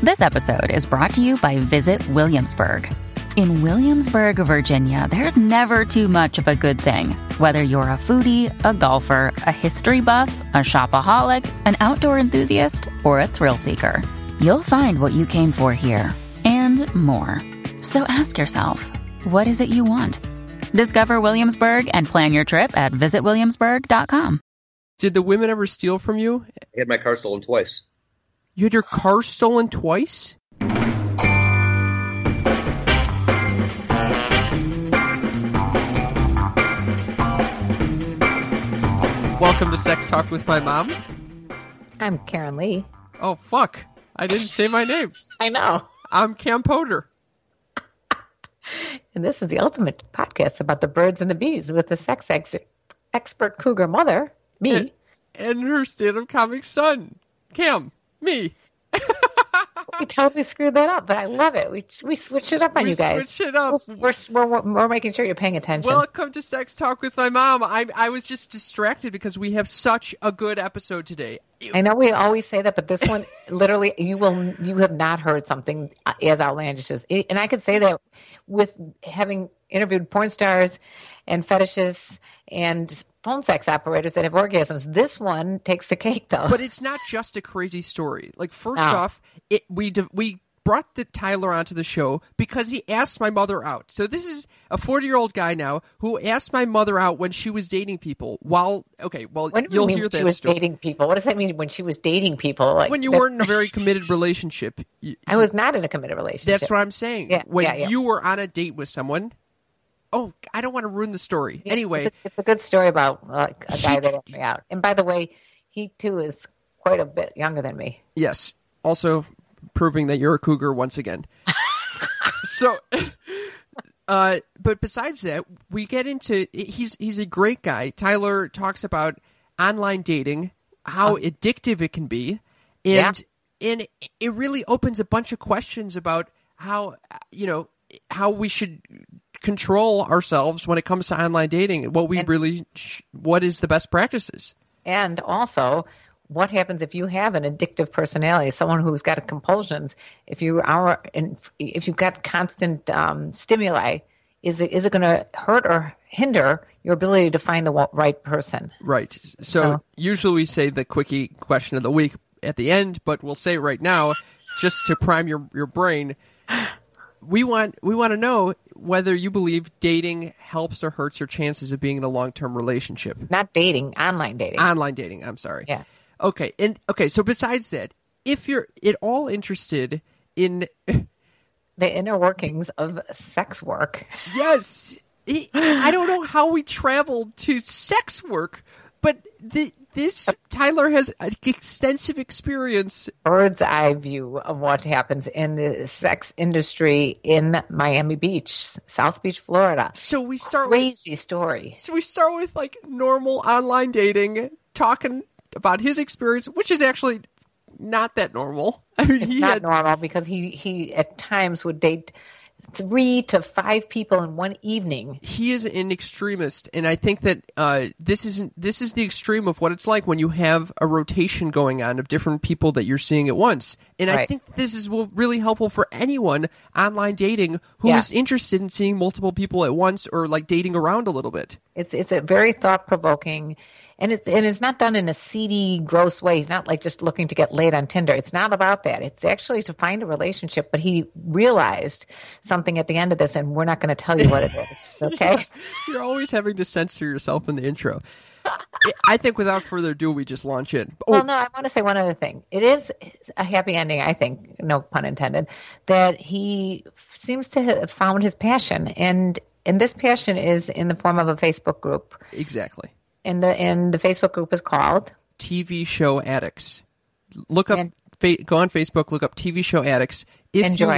This episode is brought to you by Visit Williamsburg. In Williamsburg, Virginia, there's never too much of a good thing. Whether you're a foodie, a golfer, a history buff, a shopaholic, an outdoor enthusiast, or a thrill seeker, you'll find what you came for here and more. So ask yourself, what is it you want? Discover Williamsburg and plan your trip at visitwilliamsburg.com. Did the women ever steal from you? I had my car stolen twice. You had your car stolen twice? Welcome to Sex Talk with my mom. I'm Karen Lee. Oh, fuck. I didn't say my name. I know. I'm Cam Potter. And this is the ultimate podcast about the birds and the bees with the sex expert cougar mother, me. And her stand-up comic son, Cam, me. We totally screwed that up, but I love it. We switched it up on you guys. We switched it up. We're making sure you're paying attention. Welcome to Sex Talk with my mom. I was just distracted because we have such a good episode today. I know we always say that, but this one, literally, you have not heard something as outlandish as, and I could say that with having interviewed porn stars and fetishists and phone sex operators that have orgasms. This one takes the cake, though. But it's not just a crazy story. Like, first off, we brought Tyler onto the show because he asked my mother out. So this is a 40-year-old guy now who asked my mother out when she was dating people. You'll hear that she was story. Dating people. What does that mean when she was dating people? Like, when you weren't in a very committed relationship. I was not in a committed relationship. That's what I'm saying. Yeah, you were on a date with someone. Oh, I don't want to ruin the story. Yeah, anyway. It's a good story about a guy that asked me out. And by the way, he too is quite a bit younger than me. Yes. Also proving that you're a cougar once again. So, but besides that, we get into, he's a great guy. Tyler talks about online dating, how addictive it can be. And it really opens a bunch of questions about how we should control ourselves when it comes to online dating, what is the best practices, and also what happens if you have an addictive personality, someone who's got compulsions. If you've got constant stimuli, is it going to hurt or hinder your ability to find the right person? Right. So usually we say the quickie question of the week at the end, but we'll say it right now just to prime your brain. We want to know whether you believe dating helps or hurts your chances of being in a long-term relationship. Not dating, online dating. Online dating, I'm sorry. Yeah. Okay. So besides that, if you're at all interested in the inner workings of sex work. Yes. I don't know how we traveled to sex work, but this Tyler has extensive experience. Bird's eye view of what happens in the sex industry in Miami Beach, South Beach, Florida. So we start crazy story. So we start with like normal online dating, talking about his experience, which is actually not that normal. I mean, it's not normal because he at times would date 3 to 5 people in one evening. He is an extremist, and I think that this is the extreme of what it's like when you have a rotation going on of different people that you're seeing at once. And I think this is really helpful for anyone online dating who is interested in seeing multiple people at once or like dating around a little bit. It's a very thought-provoking. And it's not done in a seedy, gross way. He's not like just looking to get laid on Tinder. It's not about that. It's actually to find a relationship. But he realized something at the end of this, and we're not going to tell you what it is. Okay? You're always having to censor yourself in the intro. I think without further ado, we just launch in. Well, no, I want to say one other thing. It is a happy ending, I think, no pun intended, that he seems to have found his passion. And this passion is in the form of a Facebook group. Exactly. And the Facebook group is called TV Show Addicts. Look up, go on Facebook, look up TV Show Addicts. And join.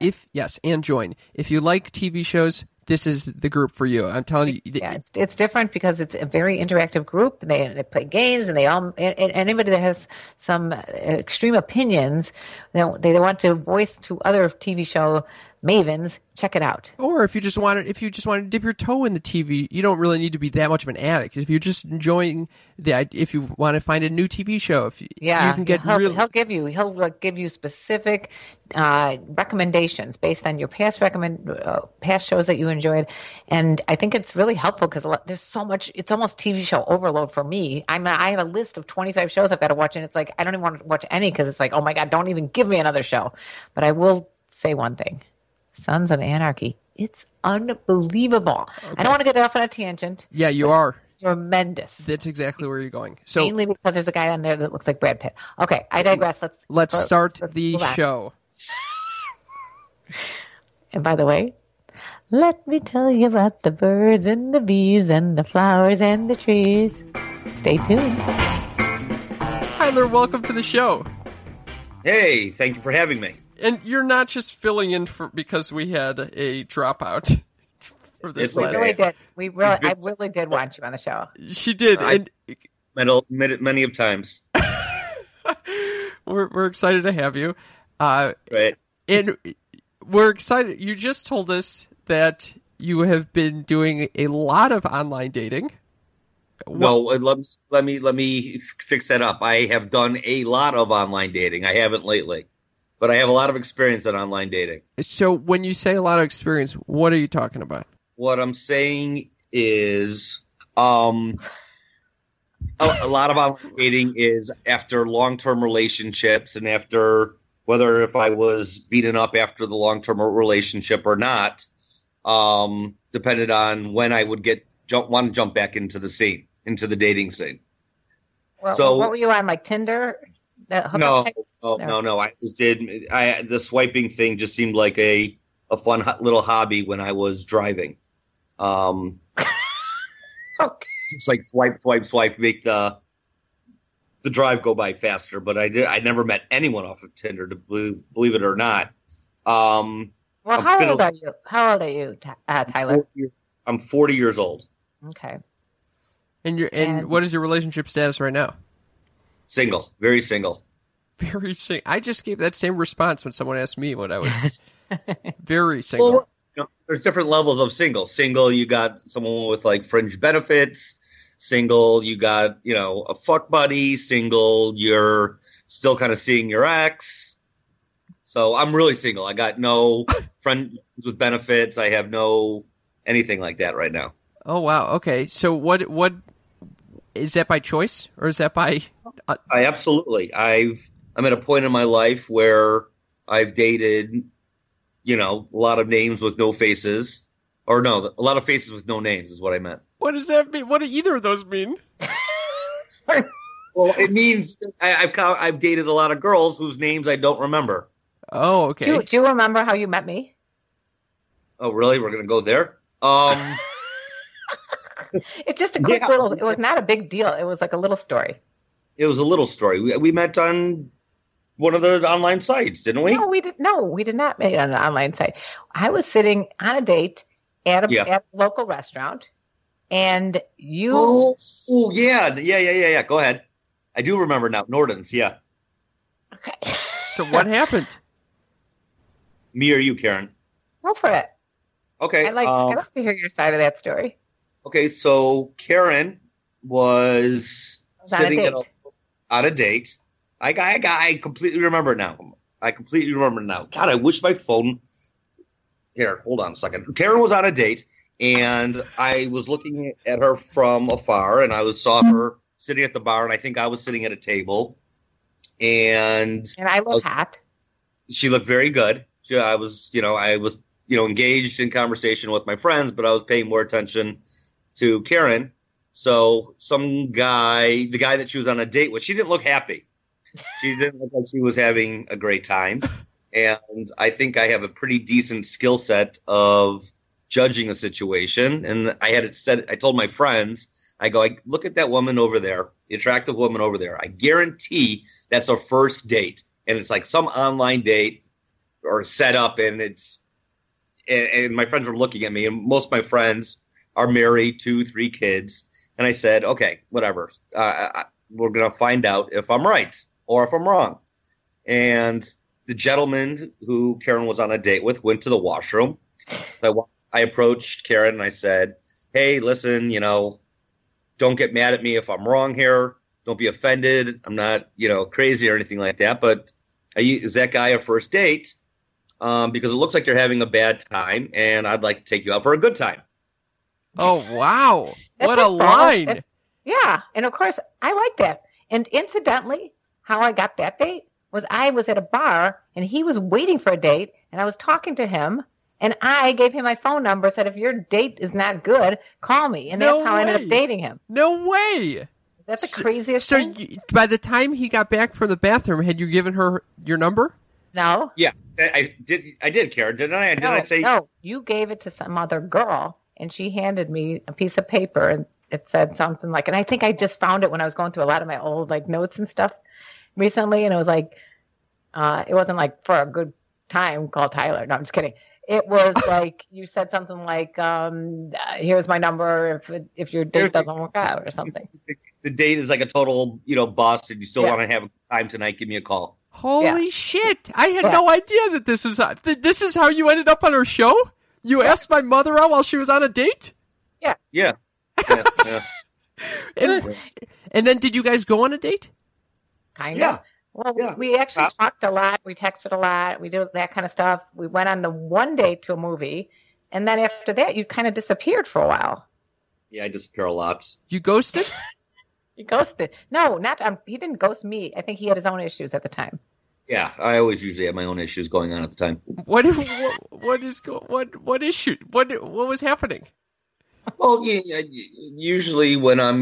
If you like TV shows, this is the group for you. I'm telling you. Yeah, it's different because it's a very interactive group. They play games, and and anybody that has some extreme opinions, they want to voice to other TV show mavens, check it out. Or if you just want to dip your toe in the TV, you don't really need to be that much of an addict. If you're just enjoying if you want to find a new TV show, you can get he'll give you specific recommendations based on your past shows that you enjoyed, and I think it's really helpful because there's so much. It's almost TV show overload for me. I have a list of 25 shows I've got to watch, and it's like I don't even want to watch any because it's like, oh my God, don't even give me another show. But I will say one thing. Sons of Anarchy. It's unbelievable. Okay. I don't want to get off on a tangent. Yeah, you are. Tremendous. That's exactly where you're going. So mainly because there's a guy on there that looks like Brad Pitt. Okay, I digress. Let's start the show. And by the way, let me tell you about the birds and the bees and the flowers and the trees. Stay tuned. Tyler, welcome to the show. Hey, thank you for having me. And you're not just filling in because we had a dropout for this last. I really did want you on the show. She did. Many of times. We're excited to have you. Right. And we're excited. You just told us that you have been doing a lot of online dating. No, let me fix that up. I have done a lot of online dating. I haven't lately. But I have a lot of experience in online dating. So when you say a lot of experience, what are you talking about? What I'm saying is a lot of online dating is after long-term relationships and after whether if I was beaten up after the long-term relationship or not, depended on when I would want to jump back into the dating scene. Well, so what were you on, like Tinder? No. I just did. The swiping thing just seemed like a fun little hobby when I was driving. Okay. It's like swipe, make the drive go by faster. But I never met anyone off of Tinder, to believe it or not. Well, how old are you? How old are you, Tyler? I'm 40 years old. Okay. And what is your relationship status right now? Single, very single. Very single. I just gave that same response when someone asked me what I was. Very single. Well, there's different levels of single. Single, you got someone with like fringe benefits. Single, you got a fuck buddy. Single, you're still kind of seeing your ex. So I'm really single. I got no friends with benefits. I have no anything like that right now. Oh wow. Okay. So what is that by choice or is that by? I absolutely. I'm at a point in my life where I've dated, a lot of names with no faces, or no, a lot of faces with no names is what I meant. What does that mean? What do either of those mean? Well, it means I've dated a lot of girls whose names I don't remember. Oh, okay. Do you remember how you met me? Oh, really? We're going to go there? It's just a quick little. It was not a big deal. It was like a little story. It was a little story. We met on one of the online sites, didn't we? No, we did. No, we did not meet on an online site. I was sitting on a date at a local restaurant, and you. Oh, yeah. Go ahead. I do remember now. Norton's, yeah. Okay. So what happened? Me or you, Karen? Go for it. Okay. I'd like to hear your side of that story. Okay, so Karen was sitting on a date. I completely remember it now. God, I wish my phone. Here, hold on a second. Karen was on a date, and I was looking at her from afar, and I saw her sitting at the bar, and I think I was sitting at a table. And I look hot. She looked very good. I was engaged in conversation with my friends, but I was paying more attention to Karen. So the guy that she was on a date with, she didn't look happy. She didn't look like she was having a great time. And I think I have a pretty decent skill set of judging a situation. And I told my friends, I look at that woman over there, the attractive woman over there. I guarantee that's a first date. And it's like some online date or set up. And my friends were looking at me, and most of my friends are married, 2-3 kids. And I said, okay, whatever. We're going to find out if I'm right or if I'm wrong. And the gentleman who Karen was on a date with went to the washroom. So I approached Karen and I said, hey, listen, don't get mad at me if I'm wrong here. Don't be offended. I'm not, crazy or anything like that. But is that guy a first date? Because it looks like you're having a bad time, and I'd like to take you out for a good time. Oh, wow. What a line. Yeah. And of course, I like that. And incidentally, how I got that date was I was at a bar and he was waiting for a date and I was talking to him and I gave him my phone number, said, if your date is not good, call me. And that's how I ended up dating him. No way. That's the craziest thing. So by the time he got back from the bathroom, had you given her your number? No. Yeah, I did, Karen. Didn't I? I say? No, you gave it to some other girl and she handed me a piece of paper and it said something like, and I think I just found it when I was going through a lot of my old notes and stuff recently. And it was like, it wasn't like for a good time, call Tyler. No, I'm just kidding. It was like, you said something like, here's my number if your date doesn't work out or something. The date is like a total, bust and you still want to have a good time tonight, give me a call. Holy shit. I had no idea that this is how you ended up on our show? You asked my mother out while she was on a date? Yeah. Yeah. And then did you guys go on a date? Kind of. Well, we actually talked a lot. We texted a lot. We did that kind of stuff. We went on the one date to a movie. And then after that, you kind of disappeared for a while. Yeah, I disappear a lot. You ghosted? He ghosted. No, he didn't ghost me. I think he had his own issues at the time. Yeah, I always usually have my own issues going on at the time. What issue? What was happening? Well, usually when I'm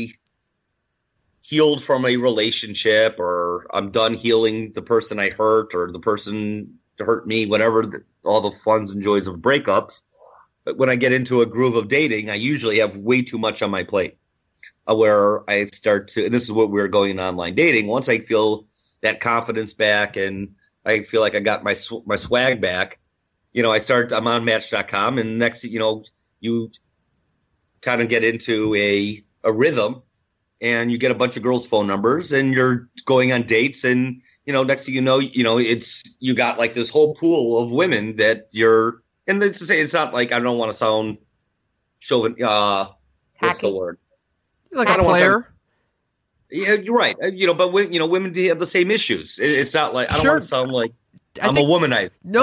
healed from a relationship, or I'm done healing the person I hurt, or the person hurt me, whatever, all the funs and joys of breakups. But when I get into a groove of dating, I usually have way too much on my plate, where I start to, and this is what we're going in online dating. Once I feel that confidence back and I feel like I got my swag back, I'm on Match.com, and next, you kind of get into a rhythm, and you get a bunch of girls' phone numbers, and you're going on dates, and next thing you know, you got like this whole pool of women that you're. And it's to say, it's not like, I don't want to sound chauvin. What's the word? Like a player. Yeah, you're right. But women have the same issues. It's not like, I don't want to sound like I'm a womanizer. No,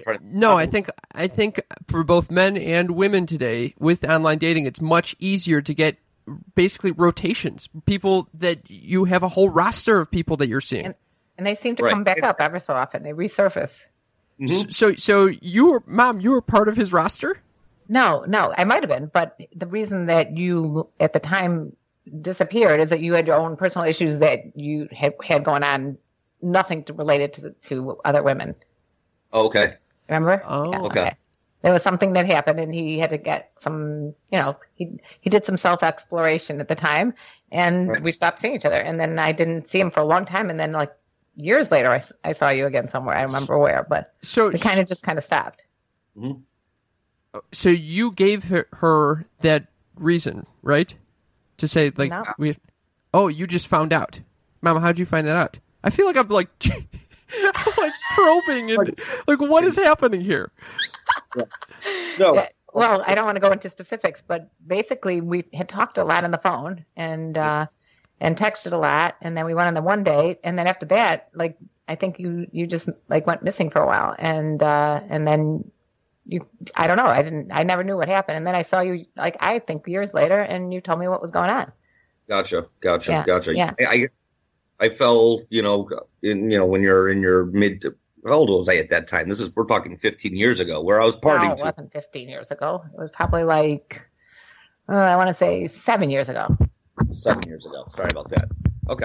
I think for both men and women today with online dating, it's much easier to get basically rotations. People that you have a whole roster of people that you're seeing, and they seem to come back up ever so often. They resurface. Mm-hmm. So you were part of his roster? No, I might have been, but the reason that you at the time disappeared is that you had your own personal issues that you had going on, nothing related to other women. Oh, okay. Remember? Oh, yeah, okay. There was something that happened, and he had to get some. He did some self exploration at the time, and we stopped seeing each other. And then I didn't see him for a long time, and then like years later, I saw you again somewhere. I don't remember where, but it kind of stopped. Mm-hmm. So you gave her that reason, right? To say like no. You just found out, Mama. How'd you find that out? I feel like I'm like, I'm like probing and like what is happening here? No. Yeah, well, I don't want to go into specifics, but basically we had talked a lot on the phone and texted a lot, and then we went on the one date, and then after that, like I think you just like went missing for a while, and then I don't know, I never knew what happened, and then I saw you like I think years later, and you told me what was going on. Gotcha. Yeah. I fell, when you're in your mid. How old was I at that time? We're talking 15 years ago, where I was partying. No, it wasn't 15 years ago. It was probably like, I want to say 7 years ago. 7 years ago. Sorry about that. Okay.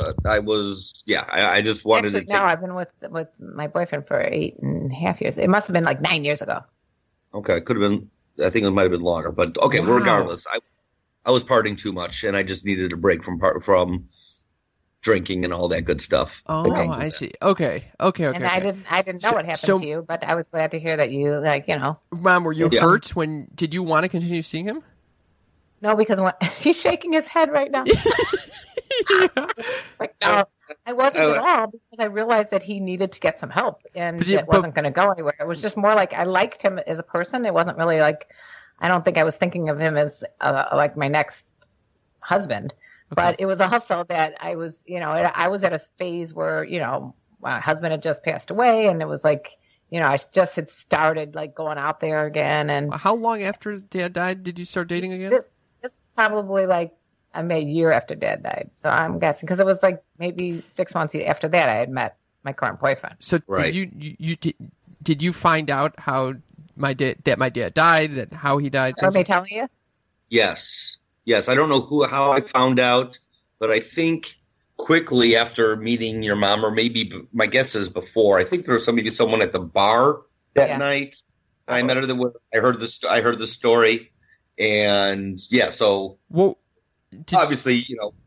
I just wanted to. No, I've been with my boyfriend for 8.5 years. It must have been like 9 years ago. Okay. Could have been, I think it might have been longer, but okay. Wow. Regardless, I was partying too much, and I just needed a break from drinking and all that good stuff. Oh, I see. Okay. And I didn't know what happened to you, but I was glad to hear that you Mom, were you hurt did you want to continue seeing him? No, because he's shaking his head right now. Like, no, I wasn't at all, because I realized that he needed to get some help, and it wasn't going to go anywhere. It was just more like I liked him as a person. It wasn't really like, I don't think I was thinking of him as like my next husband. Okay. But it was a hustle that I was, I was at a phase where, my husband had just passed away, and it was like, I just had started like going out there again. And how long after Dad died did you start dating again? This is probably like a year after Dad died. So I'm guessing, because it was like maybe 6 months after that I had met my current boyfriend. So right. Did you find out how my dad died, that how he died? Are they telling you? Yes. I don't know how I found out, but I think quickly after meeting your mom, or maybe my guess is before. I think there was someone at the bar that night. I met her. I heard the story, and so obviously,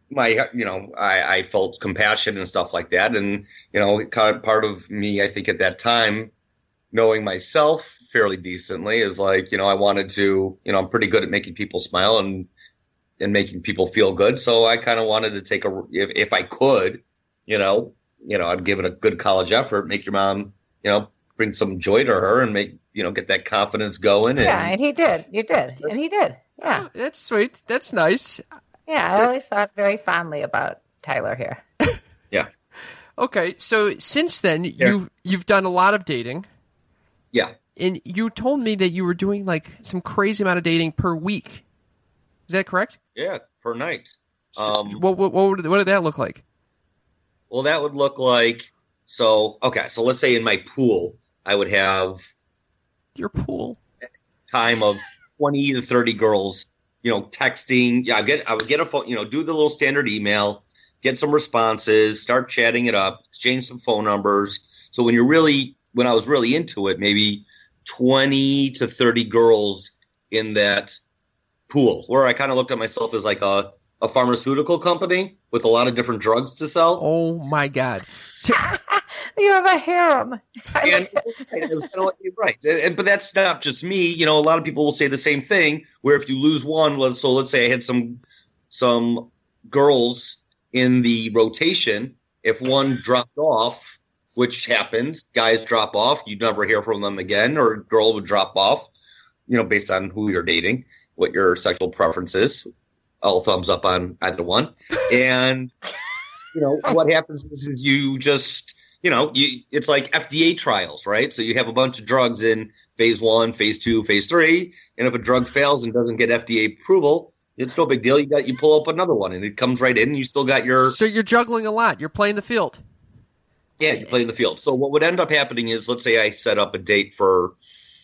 I felt compassion and stuff like that, and kind of part of me, I think at that time, knowing myself fairly decently, is like, I wanted to, I'm pretty good at making people smile and making people feel good. So I kind of wanted to take if I could, I'd give it a good college effort, make your mom, bring some joy to her and make, get that confidence going. And he did. You did. And he did. Yeah. Oh, that's sweet. That's nice. Yeah. I always thought very fondly about Tyler here. Yeah. Okay. So since then, you've done a lot of dating. Yeah. And you told me that you were doing like some crazy amount of dating per week. Is that correct? Yeah, per night. What did that look like? Well, that would look like, so let's say in my pool, I would have your pool time of 20 to 30 girls, texting. Yeah, I would get a phone, do the little standard email, get some responses, start chatting it up, exchange some phone numbers. So when I was really into it, maybe 20 to 30 girls in that pool, where I kind of looked at myself as like a pharmaceutical company with a lot of different drugs to sell. Oh my God. You have a harem. And right. But that's not just me. A lot of people will say the same thing, where if you lose one, let's say I had some girls in the rotation. If one dropped off, which happens, guys drop off, you never hear from them again, or a girl would drop off, based on who you're dating, what your sexual preference is. All thumbs up on either one. And, what happens is you just, it's like FDA trials, right? So you have a bunch of drugs in phase 1, phase 2, phase 3. And if a drug fails and doesn't get FDA approval, it's no big deal. You pull up another one and it comes right in and you still got your... So you're juggling a lot. You're playing the field. Yeah, you play in the field. So what would end up happening is, let's say I set up a date for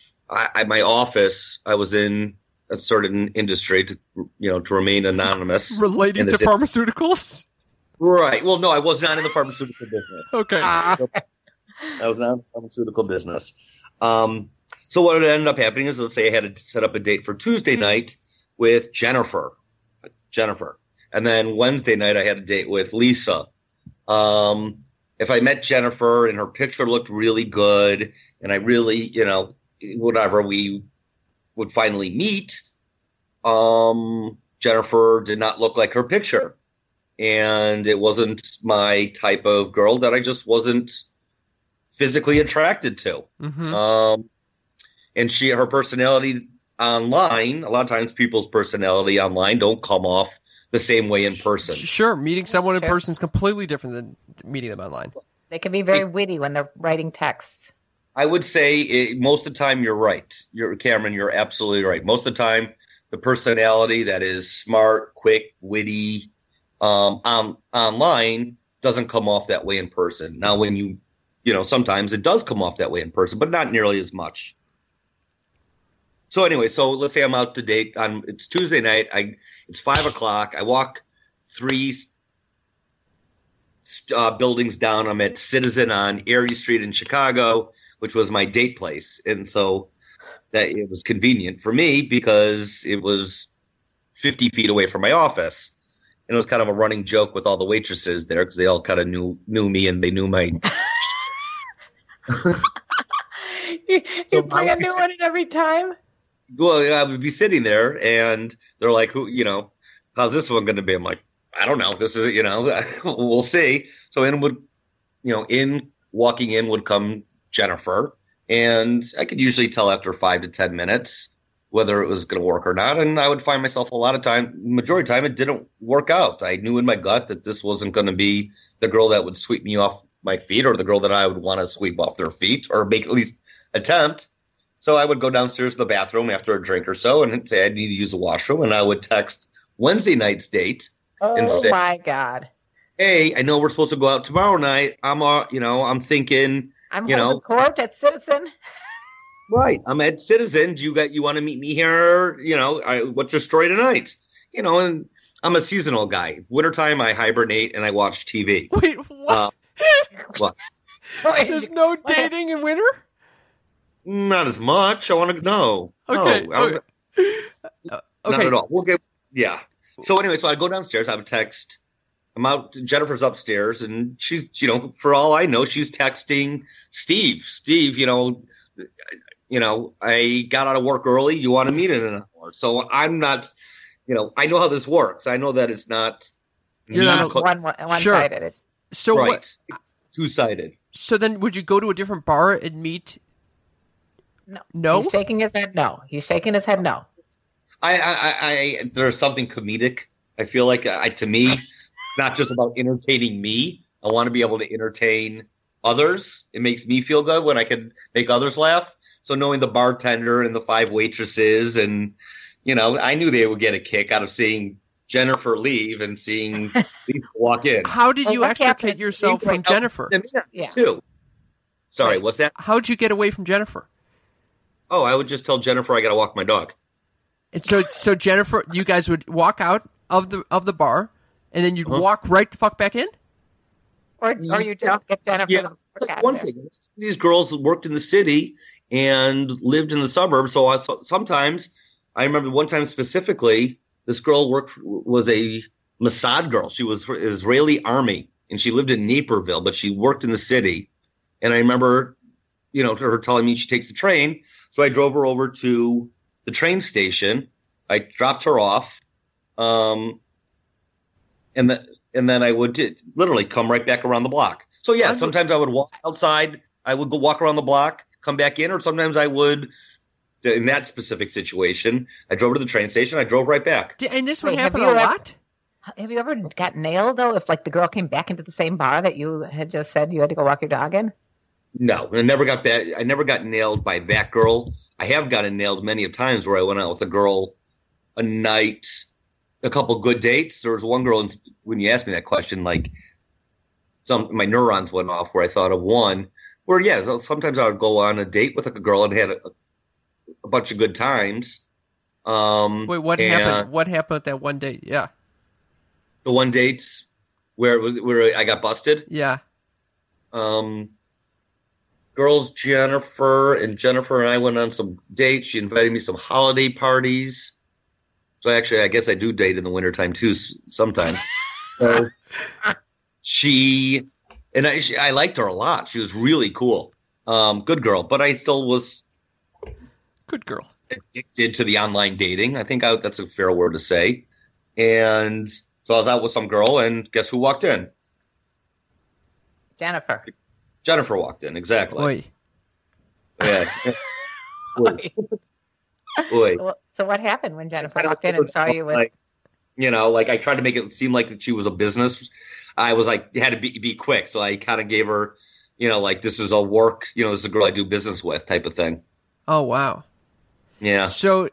my office. I was in a certain industry to remain anonymous. Relating to pharmaceuticals? Right. Well, no, I was not in the pharmaceutical business. Okay. I was not in the pharmaceutical business. So what would end up happening is, let's say I had to set up a date for Tuesday night with Jennifer. And then Wednesday night I had a date with Lisa. If I met Jennifer and her picture looked really good and I really, whatever, we would finally meet, Jennifer did not look like her picture. And it wasn't my type of girl that I just wasn't physically attracted to. Mm-hmm. And her personality online, a lot of times people's personality online don't come off the same way in person. Sure. Meeting someone in person is completely different than meeting them online. They can be very witty when they're writing texts. I would say most of the time you're right. Cameron, you're absolutely right. Most of the time, the personality that is smart, quick, witty, online doesn't come off that way in person. Now, when sometimes it does come off that way in person, but not nearly as much. So anyway, let's say I'm out to date it's Tuesday night. It's 5:00. I walk 3 buildings down. I'm at Citizen on Erie Street in Chicago, which was my date place. And so that it was convenient for me because it was 50 feet away from my office. And it was kind of a running joke with all the waitresses there because they all kind of knew me and they knew my... You bring a new one in every time? Well, I would be sitting there and they're like, how's this one going to be? I'm like, I don't know. This is, we'll see. So walking in would come Jennifer, and I could usually tell after 5 to 10 minutes whether it was going to work or not. And I would find myself majority of the time, it didn't work out. I knew in my gut that this wasn't going to be the girl that would sweep me off my feet, or the girl that I would want to sweep off their feet, or make at least attempt. So I would go downstairs to the bathroom after a drink or so and say I need to use the washroom, and I would text Wednesday night's date and say, "Oh my God! Hey, I know we're supposed to go out tomorrow night. I'm thinking, I'm holding court at Citizen." Right. I'm at Citizen. You want to meet me here? What's your story tonight? And I'm a seasonal guy. Wintertime, I hibernate and I watch TV. Wait, what? What? There's no dating in winter? Not as much. I want to know. Okay. No, okay. Not at all. Yeah. So anyway, so I go downstairs. I would text. I'm out. Jennifer's upstairs, and she's, for all I know, she's texting Steve. Steve, I got out of work early. You want to meet in an hour? So I'm not, I know how this works. I know that it's not. You're not one-sided. So right. what? Two-sided. So then, would you go to a different bar and meet? No. He's shaking his head. No. He's shaking his head. No. There's something comedic. I feel like to me, not just about entertaining me. I want to be able to entertain others. It makes me feel good when I can make others laugh. So knowing the bartender and the 5 waitresses, and I knew they would get a kick out of seeing Jennifer leave and seeing Lisa walk in. How did you extricate yourself from Jennifer? Yeah. Too. Sorry, what's that? How'd you get away from Jennifer? Oh, I would just tell Jennifer I got to walk my dog. And so Jennifer, you guys would walk out of the bar, and then you'd walk right the fuck back in? Or you just get Jennifer. Yeah, that's one thing. These girls worked in the city and lived in the suburbs. So sometimes, I remember one time specifically, this girl was a Mossad girl. She was Israeli army, and she lived in Naperville, but she worked in the city. And I remember, her telling me she takes the train. So I drove her over to the train station. I dropped her off. And then I would literally come right back around the block. So yeah, sometimes I would walk outside. I would go walk around the block, come back in, or sometimes I would, in that specific situation, I drove to the train station. I drove right back. And this would happen a lot? Have you ever got nailed, though, if the girl came back into the same bar that you had just said you had to go walk your dog in? No, I never got back. I never got nailed by that girl. I have gotten nailed many of times where I went out with a girl a night, a couple good dates. There was one girl, when you asked me that question, my neurons went off where I thought of one where, sometimes I would go on a date with a girl and had a bunch of good times. Wait, what happened? What happened at that one date? Yeah. The one date where I got busted? Yeah. Girls, Jennifer and I went on some dates. She invited me some holiday parties. So actually, I guess I do date in the wintertime too sometimes. So I liked her a lot. She was really cool. Good girl, but I still was good girl. Addicted to the online dating. I think that's a fair word to say. And so I was out with some girl, and guess who walked in? Jennifer walked in, exactly. Oy. Yeah. Oy. So what happened when Jennifer walked in and saw you with? I tried to make it seem like that she was a business. I was had to be quick, so I kind of gave her, this is a work, this is a girl I do business with type of thing. Oh wow. Yeah. So,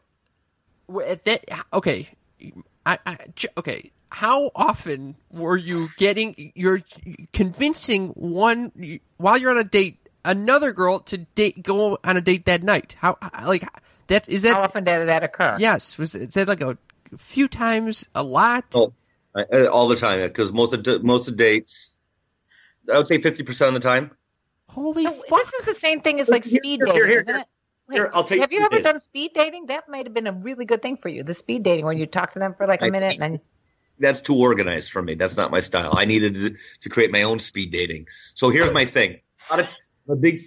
okay, okay. How often were you you're convincing while you're on a date, another girl to go on a date that night? How often did that occur? Yes. Is that a few times, a lot? Oh, all the time, because most of the dates, I would say 50% of the time. Holy fuck. This is the same thing as speed dating, isn't it? I'll take have you ever done speed dating? That might have been a really good thing for you. The speed dating, when you talk to them for a minute and then. That's too organized for me. That's not my style. I needed to create my own speed dating. So here's my thing. As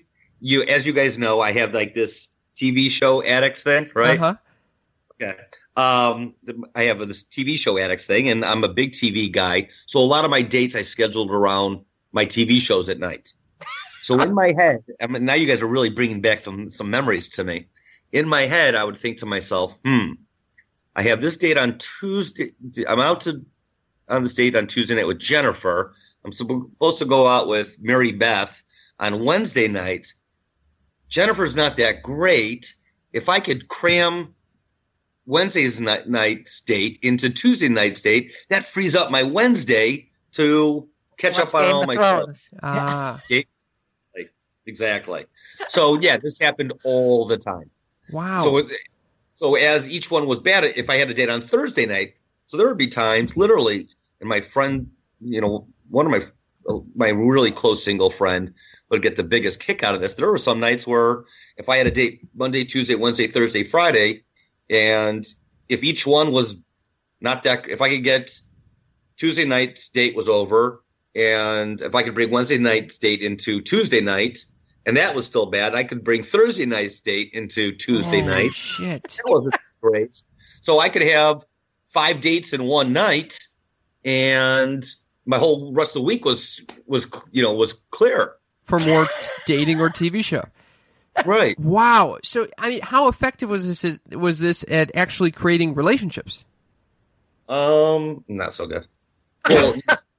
you guys know, I have this TV show addicts thing, right? Uh-huh. Okay. I have this TV show addicts thing, and I'm a big TV guy. So a lot of my dates I scheduled around my TV shows at night. So in my head, now you guys are really bringing back some memories to me. In my head, I would think to myself, I have this date on Tuesday. I'm out on this date on Tuesday night with Jennifer. I'm supposed to go out with Mary Beth on Wednesday night. Jennifer's not that great. If I could cram Wednesday's night's date into Tuesday night's date, that frees up my Wednesday to catch up on all my stuff. Exactly. So yeah, this happened all the time. Wow. So as each one was bad, if I had a date on Thursday night, so there would be times literally, and my friend, one of my really close single friend would get the biggest kick out of this. There were some nights where if I had a date Monday, Tuesday, Wednesday, Thursday, Friday, and if each one was not that, if I could get Tuesday night's date was over, and if I could bring Wednesday night's date into Tuesday night, and that was still bad, I could bring Thursday night's date into Tuesday night. Shit. That wasn't great. So I could have 5 dates in one night, and my whole rest of the week was clear for more dating or TV show. Right. Wow. So, I mean, how effective was this at actually creating relationships? Not so good. Well,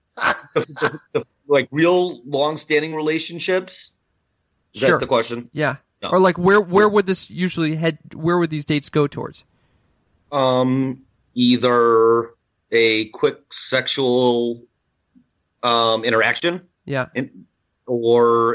like real long-standing relationships. Is that the question? Yeah. No. Or like, where would this usually head? Where would these dates go towards? Either a quick sexual interaction. Yeah. Or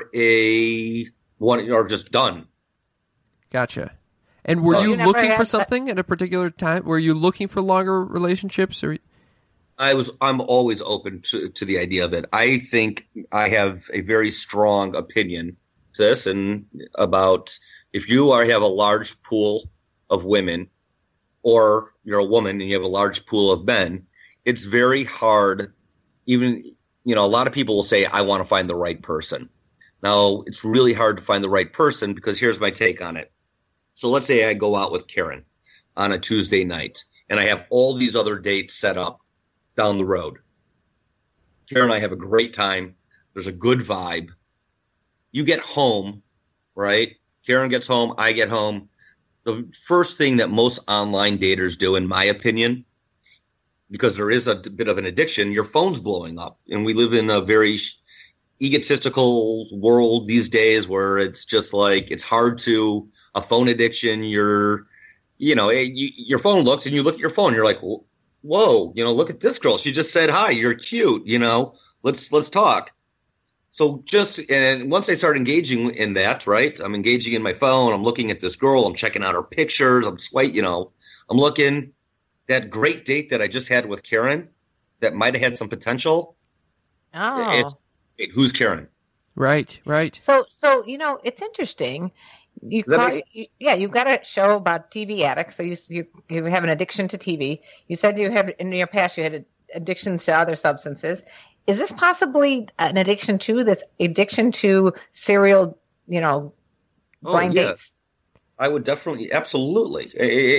just done. Gotcha. And were you looking for that? something at a particular time? Were you looking for longer relationships, or? I'm always open to the idea of it. I think I have a very strong opinion to this, and about if you have a large pool of women, or you're a woman and you have a large pool of men, it's very hard. Even a lot of people will say, "I want to find the right person." Now, it's really hard to find the right person because here's my take on it. So let's say I go out with Karen on a Tuesday night, and I have all these other dates set up down the road. Karen and I have a great time. There's a good vibe. You get home, right? Karen gets home. I get home. The first thing that most online daters do, in my opinion, because there is a bit of an addiction, your phone's blowing up. And we live in a very egotistical world these days where it's just like it's hard to a phone addiction. Your phone looks, and you look at your phone, and you're like, whoa, look at this girl. She just said hi. You're cute. Let's talk. So and once I start engaging in that, right? I'm engaging in my phone. I'm looking at this girl. I'm checking out her pictures. I'm I'm looking. That great date that I just had with Karen that might have had some potential. Oh. Who's Karen? Right. So it's interesting. You've got a show about TV addicts. So you have an addiction to TV. You said you have in your past you had addictions to other substances. Is this possibly an addiction to serial, blind dates? I would definitely, absolutely.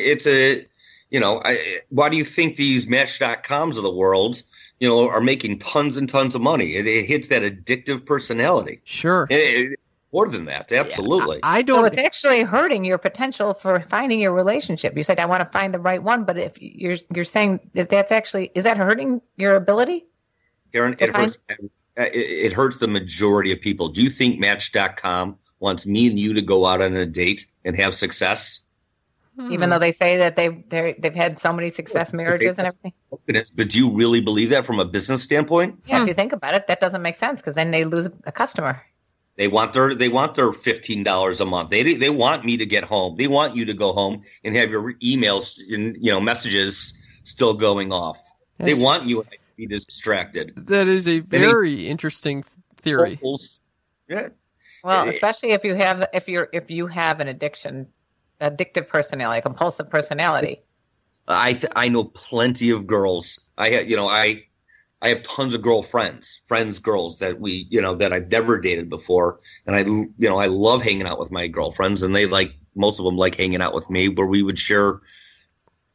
Why do you think these Match.coms of the world, are making tons and tons of money? It hits that addictive personality. Sure. More than that, absolutely. I don't. So it's actually hurting your potential for finding your relationship. You said I want to find the right one, but if you're saying that's actually, is that hurting your ability? Karen, it hurts the majority of people. Do you think Match.com wants me and you to go out on a date and have success? Even though they say that they've had so many success marriages and everything. But do you really believe that from a business standpoint? Yeah, if you think about it, that doesn't make sense because then they lose a customer. They want their $15 a month. They want me to get home. They want you to go home and have your emails and messages still going off. They want you to be distracted. That is a very interesting theory. Yeah. Well, especially if you have an addictive personality, a compulsive personality. I know plenty of girls. I have tons of girls that that I've never dated before, and I love hanging out with my girlfriends, and most of them like hanging out with me, where we would share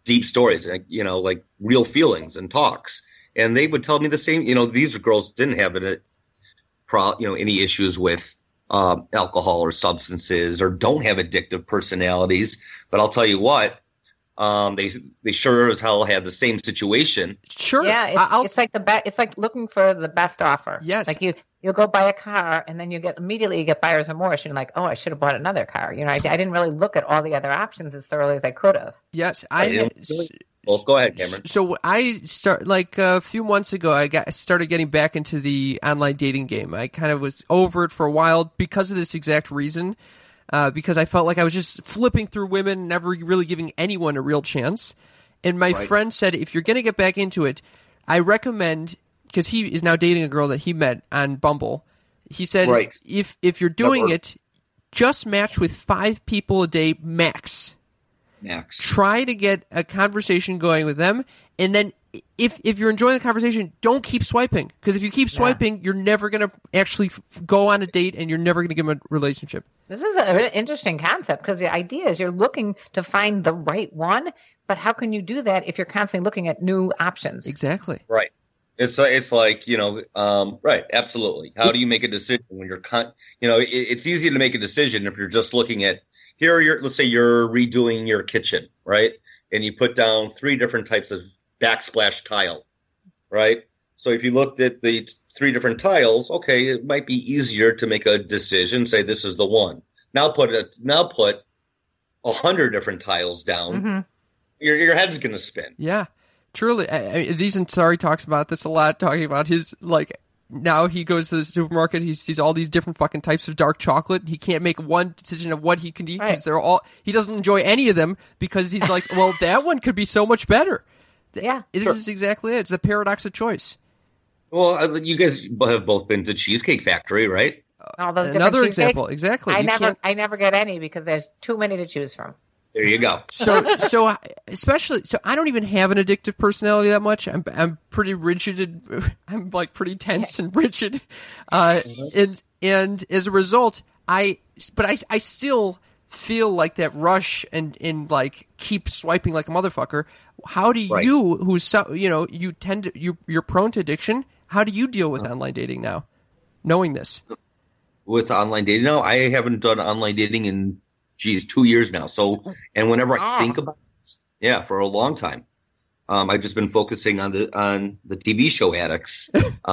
deep stories, like, like real feelings and talks. And they would tell me the same. These girls didn't have any issues with alcohol or substances, or don't have addictive personalities. But I'll tell you what, they sure as hell had the same situation. Sure. Yeah, it's like it's like looking for the best offer. Yes. Like you'll go buy a car, and then you get buyer's remorse. You're like, oh, I should have bought another car. I didn't really look at all the other options as thoroughly as I could have. Yes, Well, go ahead, Cameron. So I a few months ago. I started getting back into the online dating game. I kind of was over it for a while because of this exact reason. Because I felt like I was just flipping through women, never really giving anyone a real chance. And my friend said, if you're going to get back into it, I recommend, because he is now dating a girl that he met on Bumble. He said, if you're doing it, just match with 5 people a day max. Try to get a conversation going with them, and then if you're enjoying the conversation, don't keep swiping, because if you keep swiping, you're never going to actually go on a date, and you're never going to give them a relationship. This is an interesting concept, because the idea is you're looking to find the right one, but how can you do that if you're constantly looking at new options? Exactly. Right. It's like, right. Absolutely. How do you make a decision when you're, it's easy to make a decision if you're just looking at, let's say you're redoing your kitchen, right? And you put down 3 different types of backsplash tile, right? So if you looked at the 3 different tiles, okay, it might be easier to make a decision, say this is the one. Now put 100 different tiles down. Mm-hmm. Your head's going to spin. Yeah, truly. Aziz Ansari talks about this a lot, talking about his, now he goes to the supermarket, he sees all these different fucking types of dark chocolate. He can't make one decision of what he can eat, because he doesn't enjoy any of them, because he's like, well, that one could be so much better. Yeah. This is exactly it. It's the paradox of choice. Well, you guys have both been to Cheesecake Factory, right? All those Another example, exactly. I never get any, because there's too many to choose from. There you go. So I don't even have an addictive personality that much. I'm pretty rigid. I'm pretty tense and rigid. And as a result, I still feel like that rush and keep swiping like a motherfucker. How do you, who's you're prone to addiction? How do you deal with online dating now, knowing this? With online dating now, I haven't done online dating in 2 years now. So, and whenever I think about it, for a long time, I've just been focusing on the TV show Addicts.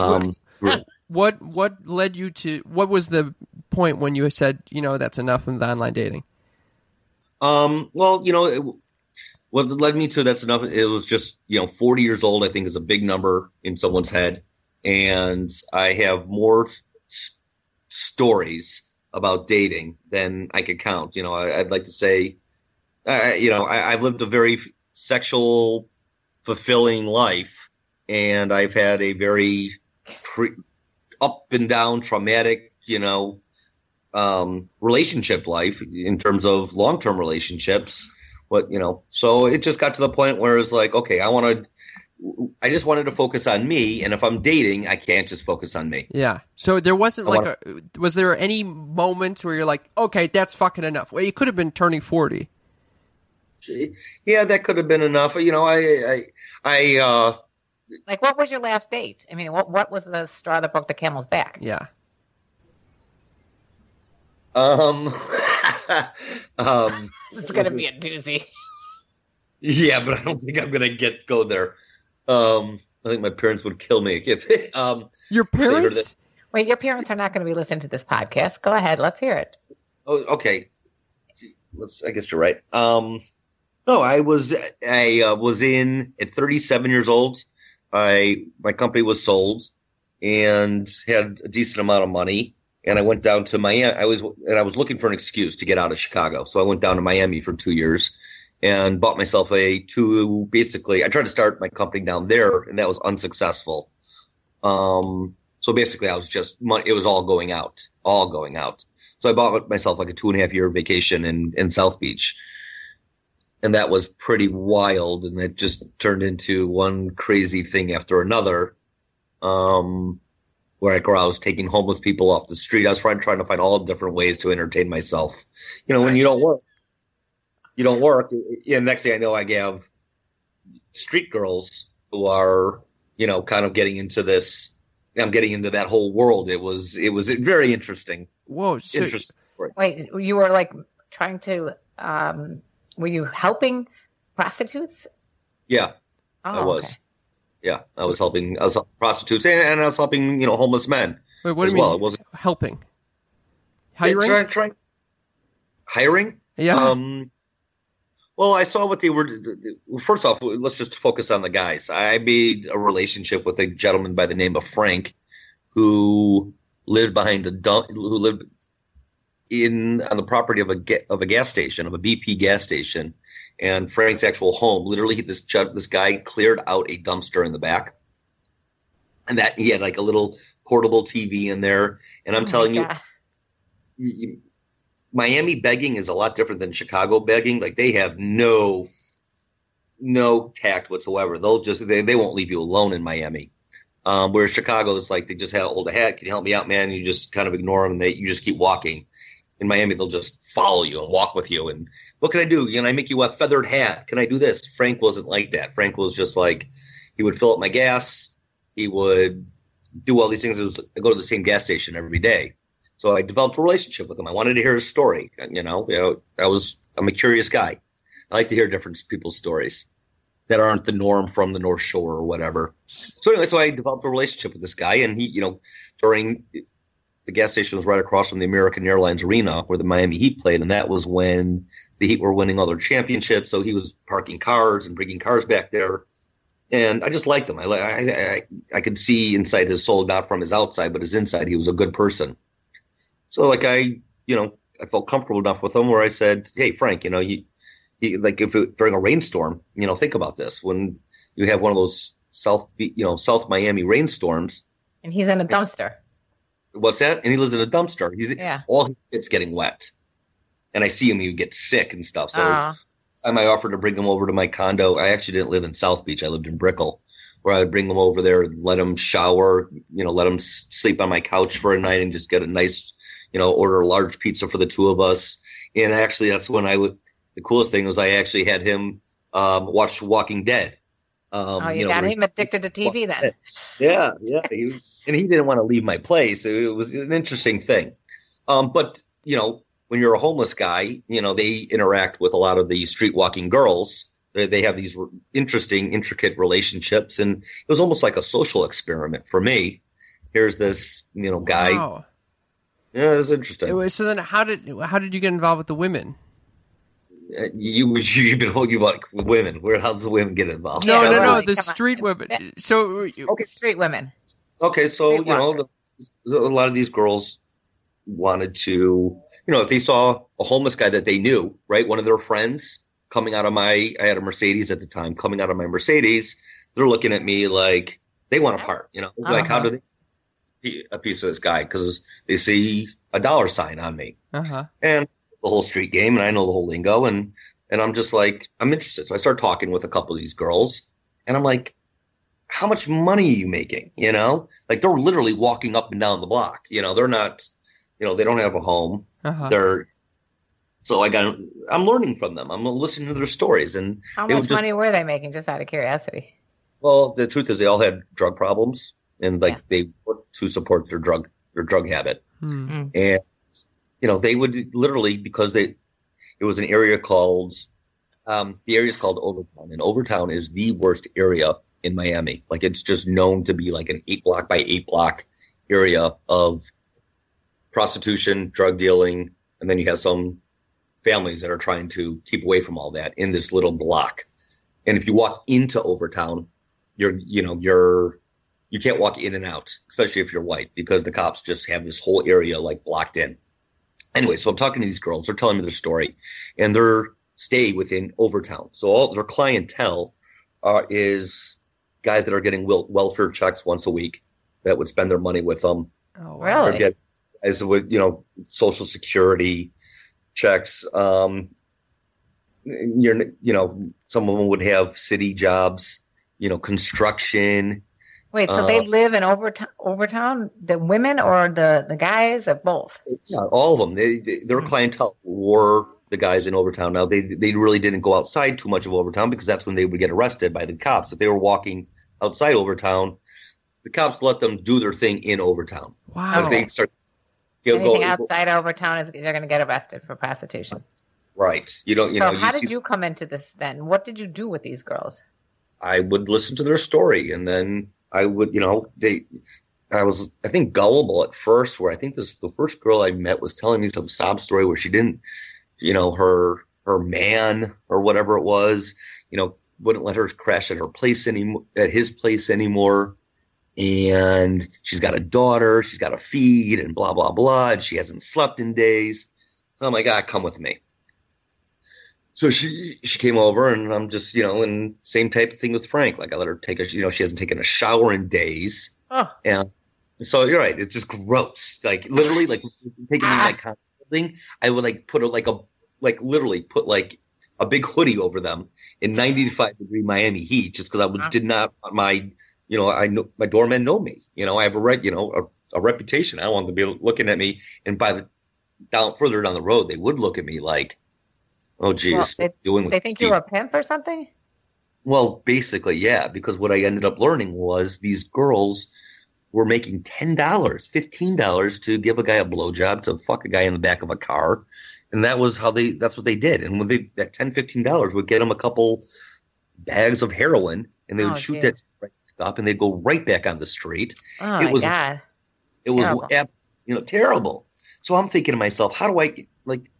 What led you to? What was the point when you said, that's enough in the online dating? What led me to that's enough. It was just 40 years old. I think is a big number in someone's head, and I have more stories about dating than I could count. I'd like to say, I've lived a very sexual, fulfilling life, and I've had a very up and down, traumatic, relationship life in terms of long-term relationships. So it just got to the point where it's like, okay, I just wanted to focus on me, and if I'm dating, I can't just focus on me. Yeah. So there wasn't was there any moment where you're like, okay, that's fucking enough? Well, you could have been turning 40. Yeah, that could have been enough. What was your last date? I mean, what was the straw that broke the camel's back? Yeah. It's gonna be a doozy. Yeah, but I don't think I'm gonna go there. I think my parents would kill me if your parents. Wait, your parents are not going to be listening to this podcast. Go ahead, let's hear it. Oh, okay. I guess you're right. No, I was in at 37 years old. My company was sold and had a decent amount of money, and I went down to Miami. I was looking for an excuse to get out of Chicago, so I went down to Miami for 2 years. And bought myself I tried to start my company down there, and that was unsuccessful. So basically I was it was all going out. So I bought myself a 2.5 year vacation in South Beach. And that was pretty wild. And it just turned into one crazy thing after another. Where I was taking homeless people off the street. I was trying to find all different ways to entertain myself. When you don't work, and next thing I know, I have street girls who are, kind of getting into this. I'm getting into that whole world. It was very interesting. Whoa. So, interesting story. Wait, you were like trying to, were you helping prostitutes? Yeah, Oh, I was. okay. Yeah, I was helping prostitutes and I was helping, homeless men. wait, what as do you well. mean? It wasn't Helping? Hiring? Hiring? Yeah. Well, I saw what they were. First off, let's just focus on the guys. I made a relationship with a gentleman by the name of Frank, who lived on the property of a gas station, of a BP gas station, and Frank's actual home. Literally, this guy cleared out a dumpster in the back, and that he had like a little portable TV in there. And I'm telling you. Miami begging is a lot different than Chicago begging. Like they have no tact whatsoever. They won't leave you alone in Miami. Whereas Chicago is like they just hold a hat. Can you help me out, man? You just kind of ignore them and you just keep walking. In Miami, they'll just follow you and walk with you. And what can I do? Can I make you a feathered hat? Can I do this? Frank wasn't like that. Frank was just like he would fill up my gas. He would do all these things. I go to the same gas station every day. So I developed a relationship with him. I wanted to hear his story. I'm a curious guy. I like to hear different people's stories that aren't the norm from the North Shore or whatever. So anyway, I developed a relationship with this guy, and he, during the gas station was right across from the American Airlines Arena where the Miami Heat played, and that was when the Heat were winning all their championships. So he was parking cars and bringing cars back there, and I just liked him. I could see inside his soul, not from his outside, but his inside. He was a good person. So I felt comfortable enough with him where I said, "Hey, Frank, during a rainstorm, think about this. When you have one of those South Miami rainstorms, And he's in a dumpster. What's that? And he lives in a dumpster. All he gets getting wet, and I see him. He would get sick and stuff. So I offered to bring him over to my condo. I actually didn't live in South Beach. I lived in Brickell, where I would bring him over there and let him shower. Let him sleep on my couch for a night and just get a nice. Order a large pizza for the two of us. And actually, that's when the coolest thing was I actually had him watch Walking Dead. You got him addicted to TV then. Yeah. He didn't want to leave my place. It was an interesting thing. But, when you're a homeless guy, they interact with a lot of the street walking girls. They have these interesting, intricate relationships. And it was almost like a social experiment for me. Here's this, guy. Wow. Yeah, it was interesting. So then, how did you get involved with the women? You've been talking about women. How does the women get involved? No, the street women. So okay, street women. Okay, so a lot of these girls wanted to, if they saw a homeless guy that they knew, right, one of their friends coming out of I had a Mercedes at the time, coming out of my Mercedes, they're looking at me like they want a part, like how do they? A piece of this guy because they see a dollar sign on me and the whole street game, and I know the whole lingo, and I'm just like, I'm interested. So I start talking with a couple of these girls, and I'm like, how much money are you making? Like they're literally walking up and down the block. They're not, they don't have a home. So I'm learning from them. I'm listening to their stories. And how much money were they making, just out of curiosity? Well, the truth is they all had drug problems. And they work to support their drug habit, and they would literally because it was an area called the area is called Overtown, and Overtown is the worst area in Miami. Like it's just known to be like an 8-block by 8-block area of prostitution, drug dealing, and then you have some families that are trying to keep away from all that in this little block. And if you walk into Overtown, you can't walk in and out, especially if you're white, because the cops just have this whole area like blocked in. Anyway, so I'm talking to these girls. They're telling me their story, and they're stay within Overtown. So all their clientele is guys that are getting welfare checks once a week that would spend their money with them. Oh, really? Get as with Social Security checks. Some of them would have city jobs, construction. Wait, so they live in Overtown, the women or the guys or both? Not all of them. Their clientele were the guys in Overtown. Now, they really didn't go outside too much of Overtown because that's when they would get arrested by the cops. If they were walking outside Overtown, the cops let them do their thing in Overtown. Wow. But if they start anything outside Overtown, they're going to get arrested for prostitution. Right. How did you come into this then? What did you do with these girls? I would listen to their story, and then I would, I was, I think, gullible at first, where I think the first girl I met was telling me some sob story where she didn't, her man or whatever it was, wouldn't let her crash at his place anymore. And she's got a daughter, she's got to feed and blah, blah, blah. And she hasn't slept in days. So I'm like, come with me. So she came over, and I'm just, and same type of thing with Frank. Like, I let her take she hasn't taken a shower in days. Oh. And so you're right. It's just gross. Like, literally, like taking me like thing, I would literally put like a big hoodie over them in 95-degree Miami heat, just because did not want my, I know my doormen know me. I have a reputation. I don't want them to be looking at me. And further down the road, they would look at me like, oh, geez, they think you're a pimp or something? Well, basically, yeah, because what I ended up learning was these girls were making $10, $15 to give a guy a blowjob, to fuck a guy in the back of a car. And that's what they did. And when that $10, $15 would get them a couple bags of heroin, and they would shoot that up, and they'd go right back on the street. Oh, my God. It was terrible. So I'm thinking to myself, how do I, like,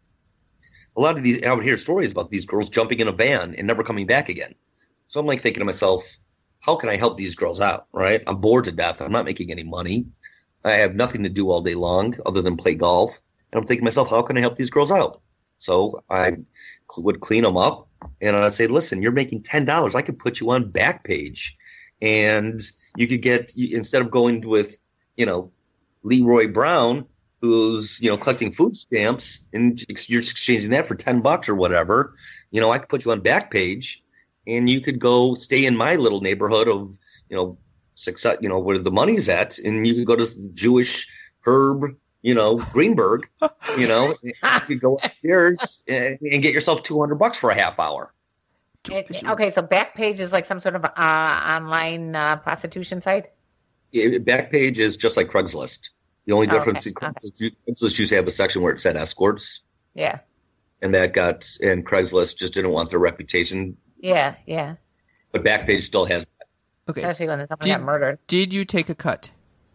a lot of these, I would hear stories about these girls jumping in a van and never coming back again. So I'm like thinking to myself, how can I help these girls out, right? I'm bored to death. I'm not making any money. I have nothing to do all day long other than play golf. And I'm thinking to myself, how can I help these girls out? So I would clean them up, and I'd say, listen, you're making $10. I could put you on Backpage, and you could get, instead of going with, Leroy Brown, who's, collecting food stamps, and you're exchanging that for $10 or whatever, I could put you on Backpage, and you could go stay in my little neighborhood of, success, where the money's at, and you could go to the Jewish Herb, Greenberg, you could go upstairs and get yourself $200 for a half hour. Okay, so Backpage is like some sort of online prostitution site? Backpage is just like Craigslist. The only difference in Craigslist used to have a section where it said escorts. Yeah. And and Craigslist just didn't want their reputation. Yeah, yeah. But Backpage still has that. Okay. Especially when someone got murdered. Did you take a cut?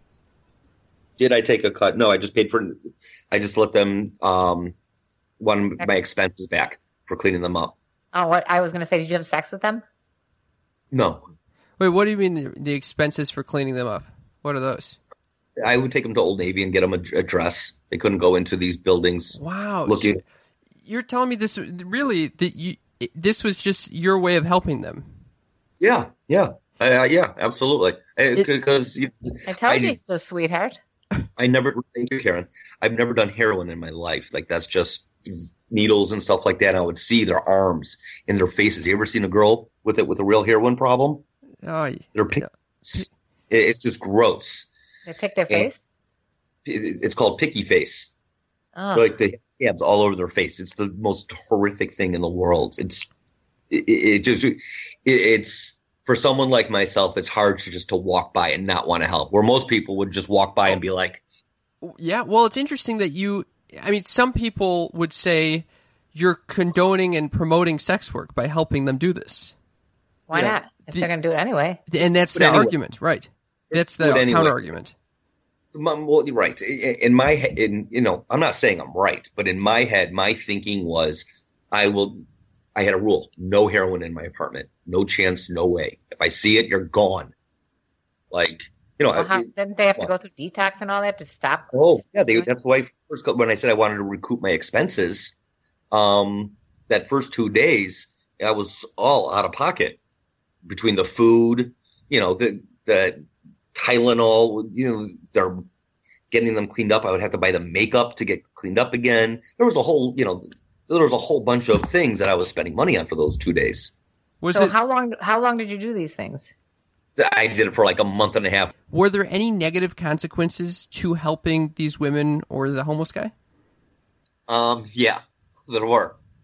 Did I take a cut? No, I just let them want my expenses back for cleaning them up. Oh, what I was going to say, did you have sex with them? No. Wait, what do you mean the expenses for cleaning them up? What are those? I would take them to Old Navy and get them a dress. They couldn't go into these buildings. Wow. Looking. So you're telling me this really this was just your way of helping them? Yeah, absolutely. Because I told you he's a sweetheart. Thank you, Karen. I've never done heroin in my life. Like, that's just needles and stuff like that. And I would see their arms and their faces. You ever seen a girl with a real heroin problem? Oh, yeah. It's just gross. They pick their face? It's called picky face. Oh. Like, the scabs all over their face. It's the most horrific thing in the world. It's for someone like myself, it's hard to walk by and not want to help. Where most people would just walk by and be like, yeah, well, it's interesting that some people would say you're condoning and promoting sex work by helping them do this. Why not? If they're going to do it anyway. And that's the argument, right? That's the counter argument. Well, right. In my head, I'm not saying I'm right, but in my head, my thinking was I had a rule: no heroin in my apartment. No chance, no way. If I see it, you're gone. Like, didn't they have to go through detox and all that to stop? Oh, yeah. That's why when I said I wanted to recoup my expenses, that first 2 days, I was all out of pocket between the food, the Tylenol, they're getting them cleaned up. I would have to buy the makeup to get cleaned up again. There was a whole bunch of things that I was spending money on for those 2 days. How long did you do these things? I did it for like a month and a half. Were there any negative consequences to helping these women or the homeless guy? Yeah, there were.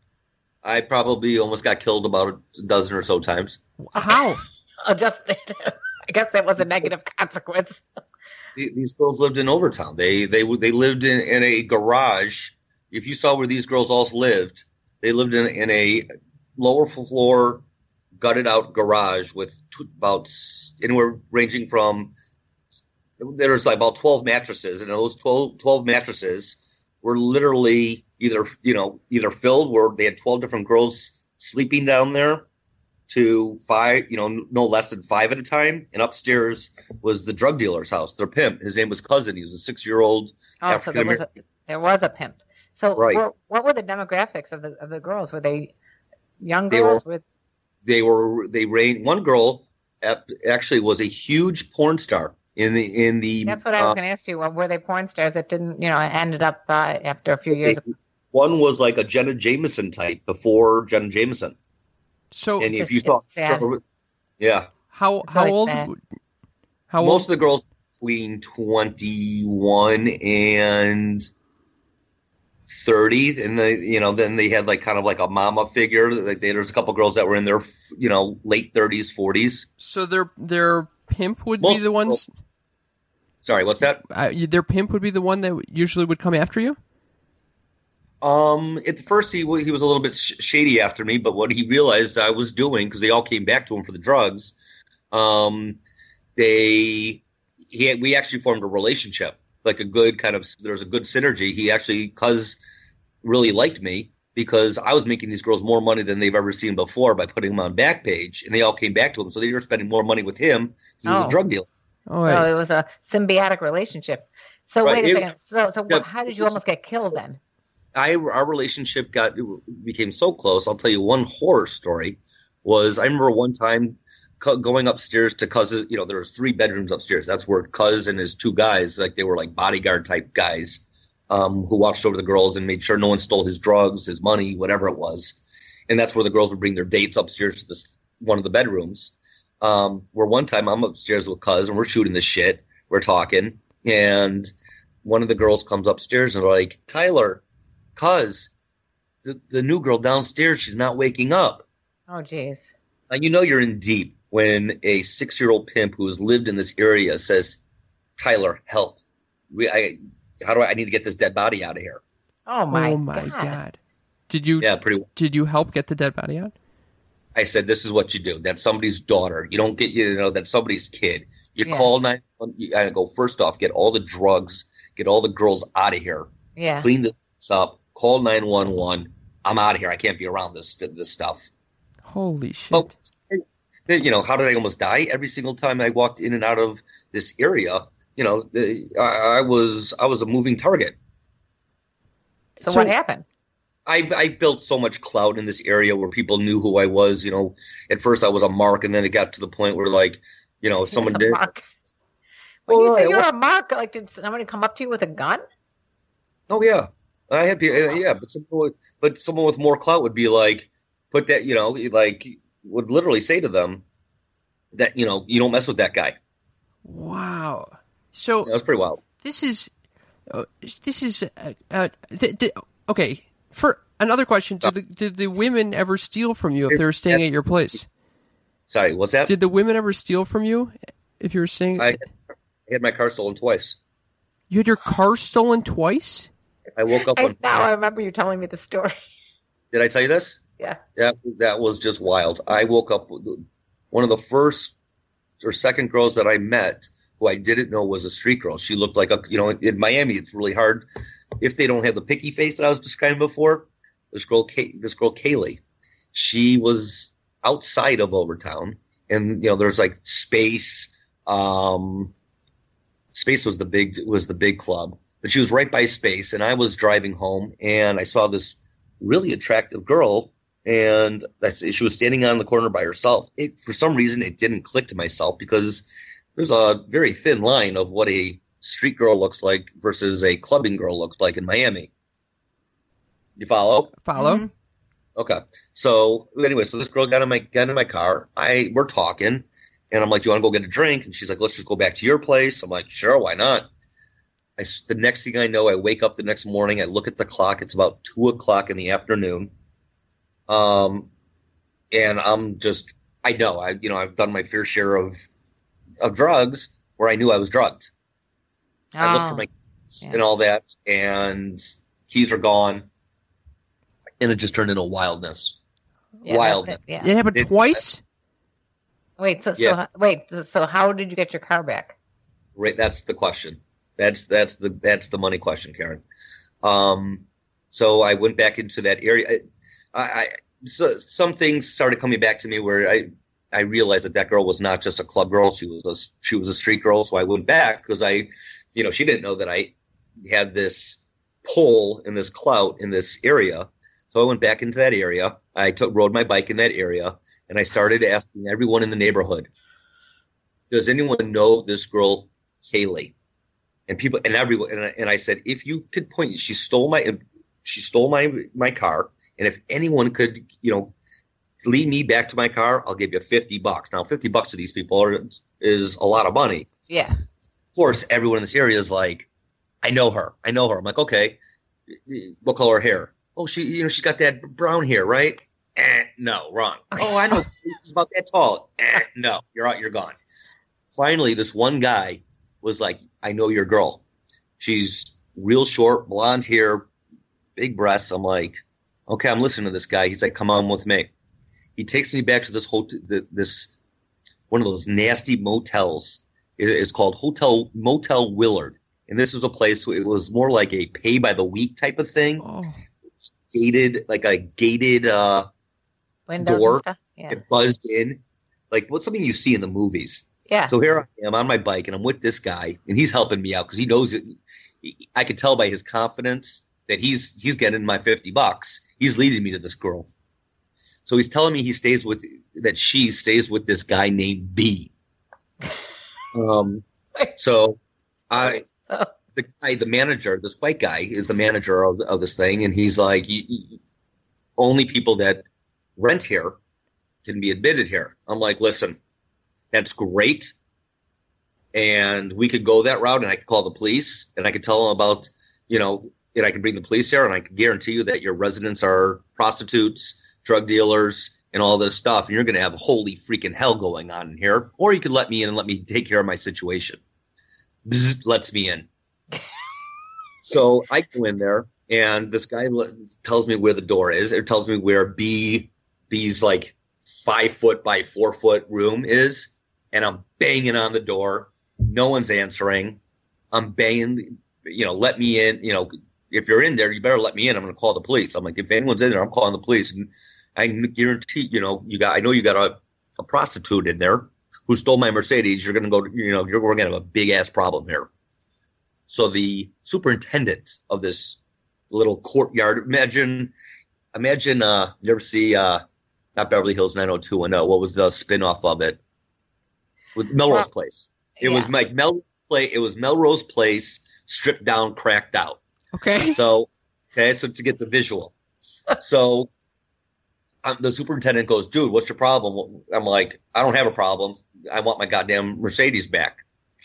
I probably almost got killed about a dozen or so times. How? I guess that was a negative consequence. These girls lived in Overtown. They lived in a garage. If you saw where these girls all lived, they lived in a lower floor, gutted out garage with about anywhere ranging from, there's like about 12 mattresses, and those 12 mattresses were literally either filled where they had 12 different girls sleeping down there to 5, no less than 5 at a time. And upstairs was the drug dealer's house, their pimp. His name was Cousin. He was a 6-year-old African American. So there was a pimp. So right. What were the demographics of the girls? Were they young girls? They reigned. One girl actually was a huge porn star in the. That's what I was going to ask you. Were they porn stars that didn't, ended up after a few years? One was like a Jenna Jameson type before Jenna Jameson. So, and if you saw, yeah, how old? How most old? of the girls between 21 and 30, and then they had like kind of like a mama figure. Like there's a couple girls that were in their late 30s, 40s. So their pimp would be the ones. Sorry, what's that? Their pimp would be the one that usually would come after you. At first he was a little bit shady after me, but what he realized I was doing, because they all came back to him for the drugs, we actually formed a relationship, like a good kind of, there's a good synergy. He actually, cuz really liked me because I was making these girls more money than they've ever seen before by putting them on Backpage, and they all came back to him, so they were spending more money with him because he was a drug dealer. Oh, right. So it was a symbiotic relationship. So right. Wait a second. So how did you almost get killed then? Our relationship became so close. I'll tell you one horror story. I remember one time going upstairs to Cuz's. There was 3 bedrooms upstairs. That's where Cuz and his 2 guys, like they were like bodyguard type guys, who watched over the girls and made sure no one stole his drugs, his money, whatever it was. And that's where the girls would bring their dates upstairs to one of the bedrooms. Where one time I'm upstairs with Cuz and we're shooting this shit. We're talking, and one of the girls comes upstairs and they're like, Tyler, Cuz, the new girl downstairs, she's not waking up. Oh, jeez. And you're in deep when a 6-year-old pimp who has lived in this area says, Tyler, help. I need to get this dead body out of here. Oh, my God. Did you help get the dead body out? I said, this is what you do. That's somebody's daughter. You don't get, that's somebody's kid. You call 911. I go, first off, get all the drugs, get all the girls out of here. Yeah. Clean this up. Call 911. I'm out of here. I can't be around this stuff. Holy shit. But, how did I almost die? Every single time I walked in and out of this area, I was a moving target. So what happened? I built so much clout in this area where people knew who I was. At first I was a mark, and then it got to the point where, like, if someone did. Mark. When you say you're a mark, like, did somebody come up to you with a gun? Oh yeah. I had, but someone with more clout would be like, put that, like, would literally say to them that, you don't mess with that guy. Wow. So that was pretty wild. This is okay. For another question, did the women ever steal from you if they were staying at your place? Sorry, what's that? Did the women ever steal from you if you were staying? I had my car stolen twice. You had your car stolen twice? I woke up one. Now I remember you telling me the story. Did I tell you this? Yeah. That was just wild. I woke up with one of the first or second girls that I met who I didn't know was a street girl. She looked like in Miami, it's really hard if they don't have the picky face that I was describing before. This girl Kaylee, she was outside of Overtown, and there's like Space. Space was the big club, but she was right by Space, and I was driving home, and I saw this really attractive girl, and she was standing on the corner by herself. For some reason, it didn't click to myself because there's a very thin line of what a street girl looks like versus a clubbing girl looks like in Miami. You follow? Follow. Mm-hmm. Okay. So anyway, this girl got in my car. We're talking, and I'm like, "You want to go get a drink?" And she's like, "Let's just go back to your place." I'm like, "Sure, why not?" The next thing I know, I wake up the next morning. I look at the clock. It's about 2:00 in the afternoon. And I've done my fair share of drugs where I knew I was drugged. I looked for my keys and all that, and keys are gone. And it just turned into wildness. Wildness. It happened twice? Wait, so how did you get your car back? Right, that's the question. That's the money question, Karen. So I went back into that area. So some things started coming back to me where I realized that girl was not just a club girl. She was a street girl. So I went back because she didn't know that I had this pull and this clout in this area. So I went back into that area. I rode my bike in that area, and I started asking everyone in the neighborhood, does anyone know this girl, Kaylee? And people and everyone, and I said, if you could point, she stole my car, and if anyone could, lead me back to my car, I'll give you $50. Now, $50 to these people is a lot of money. Yeah. Of course, everyone in this area is like, I know her. I'm like, okay, what color hair? Oh, she's got that brown hair, right? No, wrong. Oh, I know. She's about that tall. No, you're out. You're gone. Finally, this one guy was like, I know your girl. She's real short, blonde hair, big breasts. I'm like, okay, I'm listening to this guy. He's like, come on with me. He takes me back to this one of those nasty motels. It's called Motel Willard. And this was a place, it was more like a pay by the week type of thing. Oh. Gated windows door. And stuff. Yeah. It buzzed in. Like what's something you see in the movies. Yeah. So here I am on my bike, and I'm with this guy, and he's helping me out because he knows it. I could tell by his confidence that he's getting my $50. He's leading me to this girl. So he's telling me she stays with this guy named B. The manager, this white guy, is the manager of this thing, and he's like, only people that rent here can be admitted here. I'm like, listen, that's great, and we could go that route, and I could call the police, and I could tell them about, and I could bring the police here, and I can guarantee you that your residents are prostitutes, drug dealers, and all this stuff, and you're going to have holy freaking hell going on in here. Or you could let me in and let me take care of my situation. Bzz, lets me in. So I go in there, and this guy tells me where the door is. It tells me where B's like 5 foot by 4 foot room is, and I'm banging on the door. No one's answering. I'm banging, let me in. If you're in there, you better let me in. I'm going to call the police. I'm like, if anyone's in there, I'm calling the police. And I guarantee, I know you got a prostitute in there who stole my Mercedes. You're going to go, we're going to have a big ass problem here. So the superintendent of this little courtyard, imagine, you ever see, not Beverly Hills 90210, what was the spinoff of it? With Melrose Place. It was like Melrose Place stripped down, cracked out. Okay. So to get the visual. So the superintendent goes, dude, what's your problem? I'm like, I don't have a problem. I want my goddamn Mercedes back.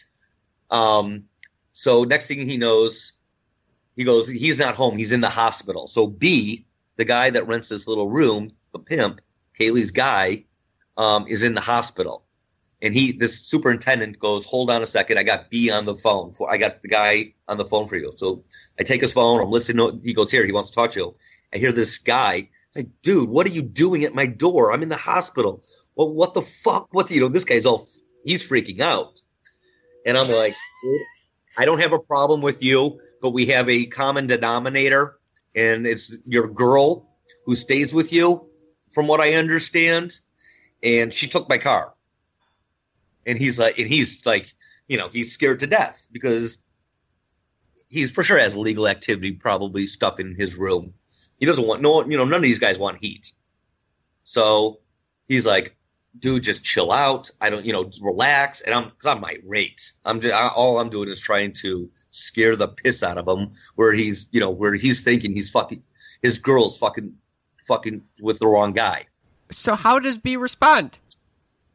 So next thing he knows, he goes, he's not home. He's in the hospital. So B, the guy that rents this little room, the pimp, Kaylee's guy, is in the hospital. And this superintendent goes, hold on a second. I got B on the phone. I got the guy on the phone for you. So I take his phone. I'm listening. He goes, here, he wants to talk to you. I hear this guy. It's like, dude, what are you doing at my door? I'm in the hospital. Well, what the fuck? This guy's he's freaking out. And I'm like, dude, I don't have a problem with you, but we have a common denominator, and it's your girl who stays with you, from what I understand. And she took my car. And he's like, he's scared to death because he's for sure has illegal activity, probably stuff in his room. He doesn't want none of these guys want heat. So he's like, dude, just chill out. I don't, relax. And I'm irate. All I'm doing is trying to scare the piss out of him where he's thinking his girl's fucking with the wrong guy. So how does B respond?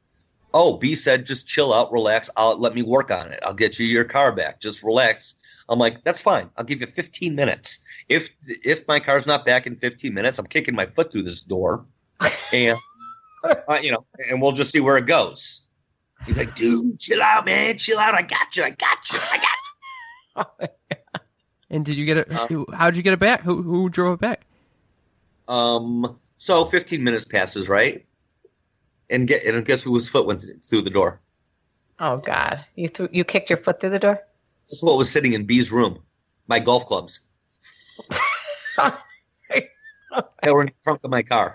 Oh, B said, just chill out, relax. Let me work on it. I'll get you your car back. Just relax. I'm like, that's fine. I'll give you 15 minutes. If my car's not back in 15 minutes, I'm kicking my foot through this door, and and we'll just see where it goes. He's like, dude, chill out, man, chill out. I got you. And did you get it? How'd you get it back? Who drove it back? So 15 minutes passes, right? And guess whose foot went through the door? Oh God! You kicked your foot through the door? That's what was sitting in B's room. My golf clubs. They were in the trunk of my car.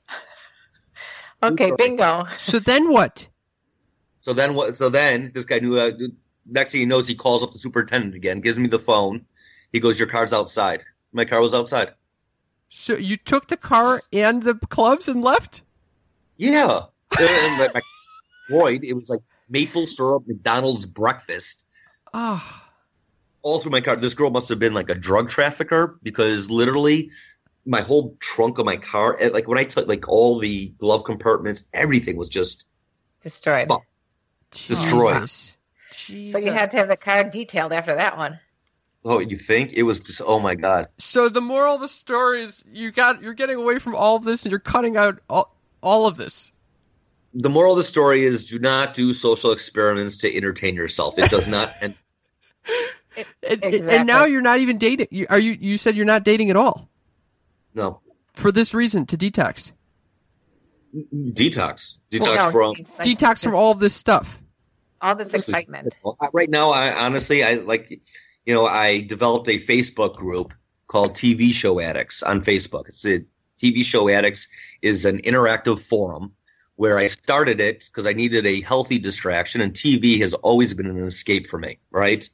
Okay, bingo. So then what? So then this guy knew. Next thing he knows, he calls up the superintendent again, gives me the phone. He goes, "Your car's outside." My car was outside. So you took the car and the clubs and left? Yeah. And my Floyd, it was like maple syrup McDonald's breakfast. Ah. All through my car. This girl must have been like a drug trafficker, because literally my whole trunk of my car, like when I took like all the glove compartments, everything was just destroyed. Destroyed. So you had to have the car detailed after that one. Oh, you think? It was just, oh my God. So the moral of the story is you're getting away from all of this and you're cutting out all of this. The moral of the story is do not do social experiments to entertain yourself. It does not end. Exactly. And now you're not even dating. You said you're not dating at all. No. For this reason, to detox. Detox from all of this stuff. All this excitement. Right now, I developed a Facebook group called TV Show Addicts on Facebook. TV Show Addicts is an interactive forum where I started it because I needed a healthy distraction, and TV has always been an escape for me, right?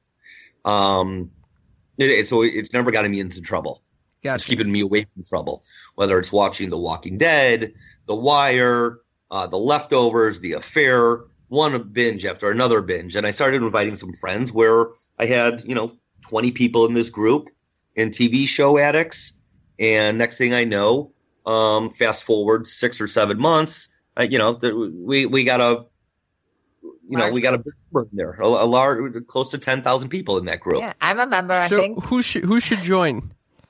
It's never gotten me into trouble. Gotcha. It's keeping me away from trouble, whether it's watching The Walking Dead, The Wire, The Leftovers, The Affair, one binge after another binge. And I started inviting some friends where I had, 20 people in this group in TV Show Addicts. And next thing I know, fast forward 6 or 7 months, we got a big number in there, a large, close to 10,000 people in that group. Yeah, I'm a member. I think. Who should join?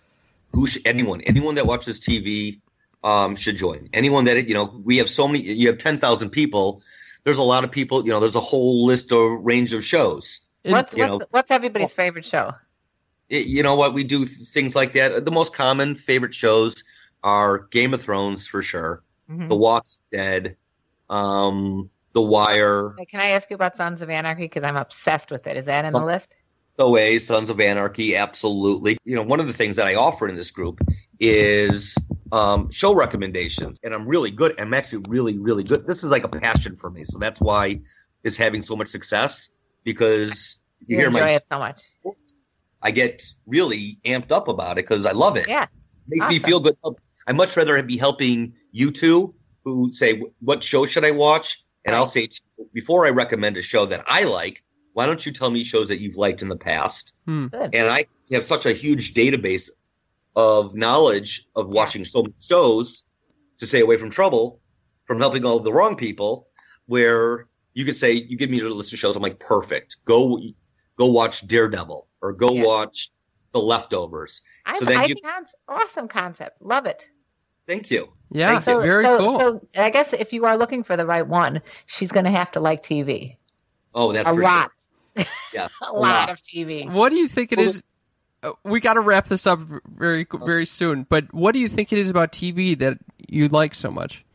Anyone that watches TV should join. Anyone that we have so many. You have 10,000 people. There's a lot of people. There's a whole list or range of shows. What's everybody's favorite show? You know what? We do things like that. The most common favorite shows are Game of Thrones for sure, The Walking Dead, The Wire. Can I ask you about Sons of Anarchy? Because I'm obsessed with it. Is that in the list? Sons of Anarchy, absolutely. One of the things that I offer in this group is show recommendations, and I'm really good. I'm actually really, really good. This is like a passion for me, so that's why it's having so much success, because you enjoy it so much. I get really amped up about it because I love it. Yeah, it makes me feel good. I'd much rather be helping you two who say, what show should I watch? And I'll say, before I recommend a show that I like, why don't you tell me shows that you've liked in the past? And I have such a huge database of knowledge of watching so many shows to stay away from trouble, from helping all of the wrong people, where you could say, you give me a list of shows, I'm like, perfect. Go watch Daredevil or go watch The Leftovers. Awesome concept. Love it. Thank you. Yeah, very cool. So I guess if you are looking for the right one, she's going to have to like TV. Oh, that's a for lot. Sure. Yeah, a lot of TV. What do you think it is? We got to wrap this up very, very soon. But what do you think it is about TV that you like so much?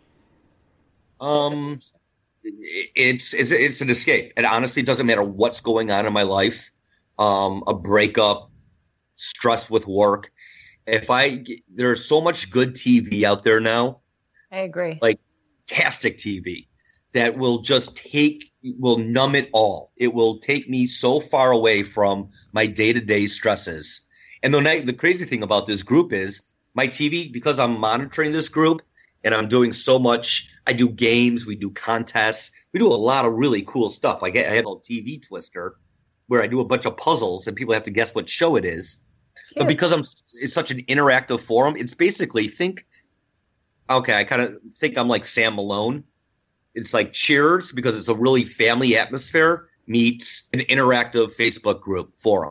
It's an escape. It honestly doesn't matter what's going on in my life. A breakup, stress with work. There's so much good TV out there now. I agree. Like fantastic TV that will numb it all. It will take me so far away from my day-to-day stresses. And the crazy thing about this group is my TV, because I'm monitoring this group and I'm doing so much. I do games, we do contests, we do a lot of really cool stuff. I have a TV Twister where I do a bunch of puzzles and people have to guess what show it is. But because it's such an interactive forum, it's basically I kind of think I'm like Sam Malone. It's like Cheers, because it's a really family atmosphere meets an interactive Facebook group forum.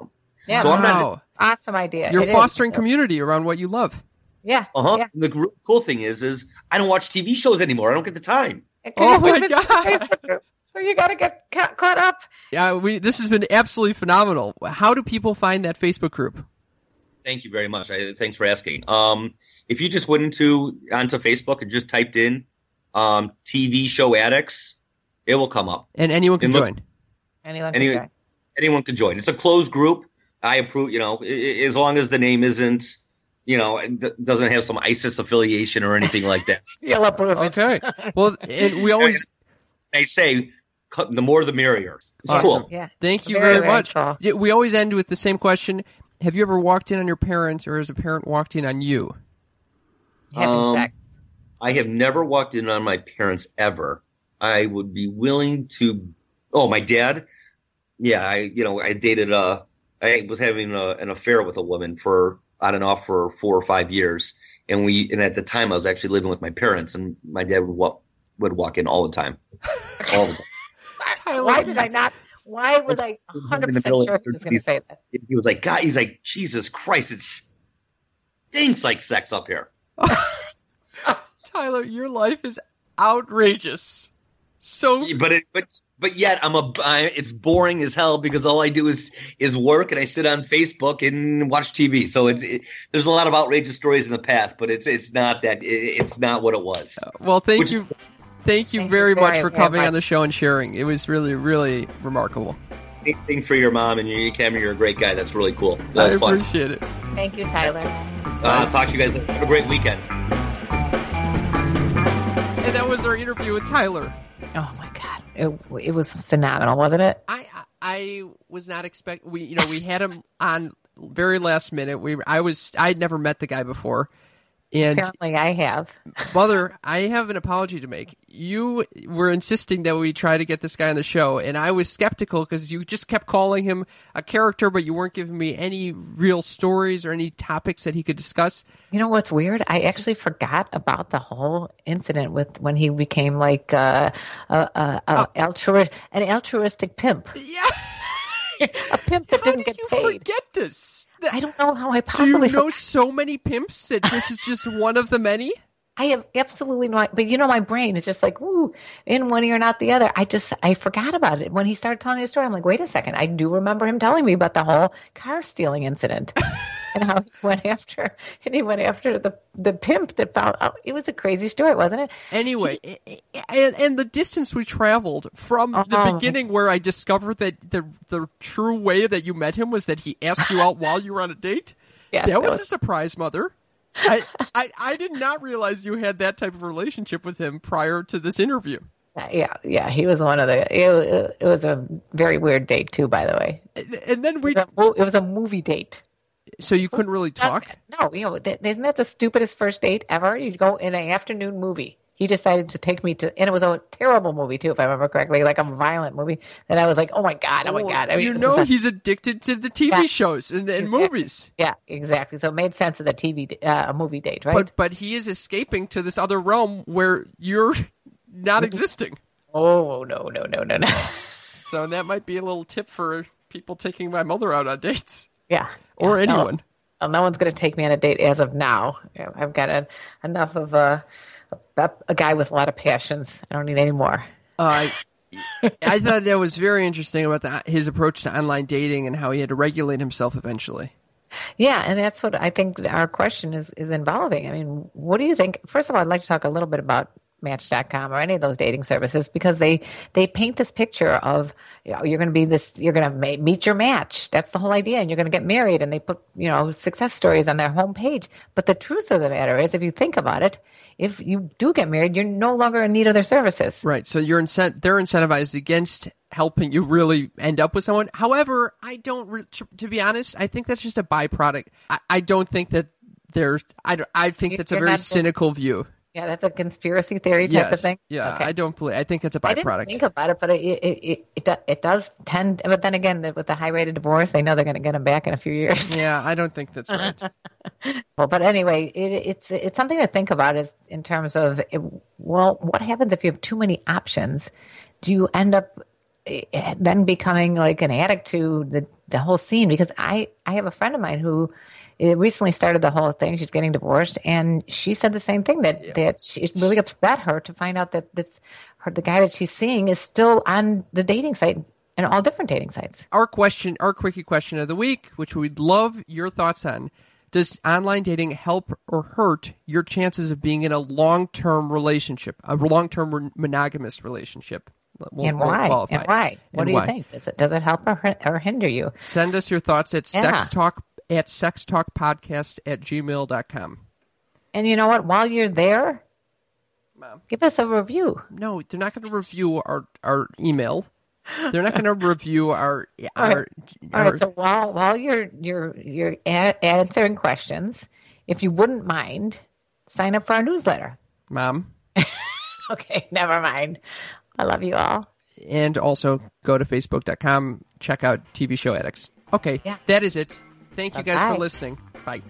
Yeah. So I'm not. Wow. Awesome idea. You're It is. fostering community around what you love. Yeah. Uh-huh. Yeah. And the cool thing is I don't watch TV shows anymore. I don't get the time. Oh my Because God. Facebook group. So you got to get caught up. Yeah, this has been absolutely phenomenal. How do people find that Facebook group? Thank you very much. Thanks for asking. If you just went onto Facebook and just typed in TV show addicts, it will come up. And anyone can join. Anyone can join. It's a closed group. I approve. As long as the name isn't, doesn't have some ISIS affiliation or anything like that. You'll approve it. Okay. Well, and we always. I say the more the merrier. It's Awesome. cool. Yeah. Thank you Very, very very much. cool. Yeah, we always end with the same question. Have you ever walked in on your parents, or has a parent walked in on you? Having sex. I have never walked in on my parents ever. I would be willing to. Oh, my dad. Yeah, I dated. I was having an affair with a woman for on and off for 4 or 5 years, and at the time I was actually living with my parents, and my dad would walk in all the time, all the time. Why did I not? Why was I 100% sure he was going to say that? He was like, God, he's like, Jesus Christ, it stinks like sex up here. Tyler, your life is outrageous. So, but yet it's boring as hell because all I do is work and I sit on Facebook and watch TV. So there's a lot of outrageous stories in the past, but it's not what it was. Well, thank you. Thank you very much for coming much. on the show and sharing. It was really, really remarkable. Anything for your mom and your Cameron, you're a great guy. That's really cool. That was fun. I appreciate it. Thank you, Tyler. Talk to you guys. Have a great weekend. And that was our interview with Tyler. Oh my God, it was phenomenal, wasn't it? I was not expecting. We had him on very last minute. I'd never met the guy before. And Apparently I have. Mother, I have an apology to make. You were insisting that we try to get this guy on the show, and I was skeptical because you just kept calling him a character, but you weren't giving me any real stories or any topics that he could discuss. You know what's weird? I actually forgot about the whole incident with when he became like an altruistic pimp. Yeah. A pimp that didn't get you paid. Forget this? I don't know how I Do possibly you know so many pimps that this is just one of the many? I have absolutely no, but my brain is just like, woo, in one ear, not the other. I forgot about it. When he started telling his story, I'm like, wait a second. I do remember him telling me about the whole car stealing incident and how he went after the pimp that found out. It was a crazy story, wasn't it? Anyway, and the distance we traveled from the beginning where I discovered that the true way that you met him was that he asked you out while you were on a date. Yes, that was a surprise, Mother. I did not realize you had that type of relationship with him prior to this interview. Yeah, he was one of the. It was a very weird date too, by the way. And then it was a movie date. So you couldn't really talk? No, isn't that the stupidest first date ever? You go in an afternoon movie. He decided to take me to, and it was a terrible movie too, if I remember correctly, like a violent movie. And I was like, oh my God. I mean, he's addicted to the TV shows and movies. Yeah, exactly. So it made sense of the a movie date, right? But he is escaping to this other realm where you're not existing. Oh, no. So that might be a little tip for people taking my mother out on dates. Yeah. Or anyone. No one's going to take me on a date as of now. I've got enough of a guy with a lot of passions. I don't need any more. I thought that was very interesting about his approach to online dating and how he had to regulate himself eventually. Yeah, and that's what I think our question is involving. I mean, what do you think? First of all, I'd like to talk a little bit about Match.com or any of those dating services because they paint this picture of you're going to meet your match. That's the whole idea, and you're going to get married, and they put success stories on their homepage. But the truth of the matter is, if you think about it, if you do get married, you're no longer in need of their services. Right. So they're incentivized against helping you really end up with someone. However, to be honest, I think that's just a byproduct. I don't think that I think that's a very cynical view. Yeah, that's a conspiracy theory type of thing. Yeah, okay. I think it's a byproduct. I didn't think about it, but it does tend. But then again, with the high rate of divorce, they know they're going to get them back in a few years. Yeah, I don't think that's right. Well, but anyway, it's something to think about is in terms of what happens if you have too many options? Do you end up then becoming like an addict to the whole scene. Because I have a friend of mine who recently started the whole thing. She's getting divorced, and she said the same thing, that it really upset her to find out that the guy that she's seeing is still on the dating site and all different dating sites. Our quickie question of the week, which we'd love your thoughts on. Does online dating help or hurt your chances of being in a long-term relationship, a long-term monogamous relationship? And why? What do you think? Does it help or hinder you? Send us your thoughts at sextalkpodcast@gmail.com. And you know what? While you're there, Mom, give us a review. No, they're not going to review our email. They're not going to review our. All right. So while you're answering questions, if you wouldn't mind, sign up for our newsletter. Mom. Okay, never mind. I love you all. And also go to Facebook.com. Check out TV Show Addicts. Okay, That is it. Thank you guys for listening. Bye.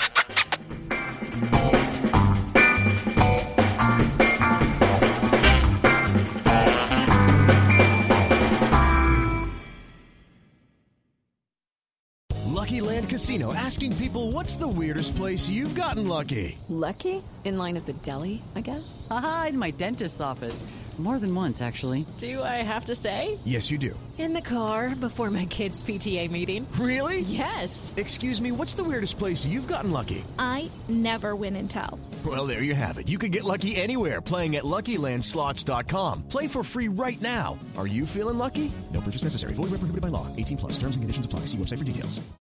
Lucky Land Casino, asking people, what's the weirdest place you've gotten lucky? Lucky? In line at the deli, I guess? Aha, in my dentist's office. More than once, actually. Do I have to say? Yes, you do. In the car before my kids' PTA meeting. Really? Yes. Excuse me, what's the weirdest place you've gotten lucky? I never win and tell. Well, there you have it. You can get lucky anywhere, playing at LuckyLandSlots.com. Play for free right now. Are you feeling lucky? No purchase necessary. Void where prohibited by law. 18+. Terms and conditions apply. See website for details.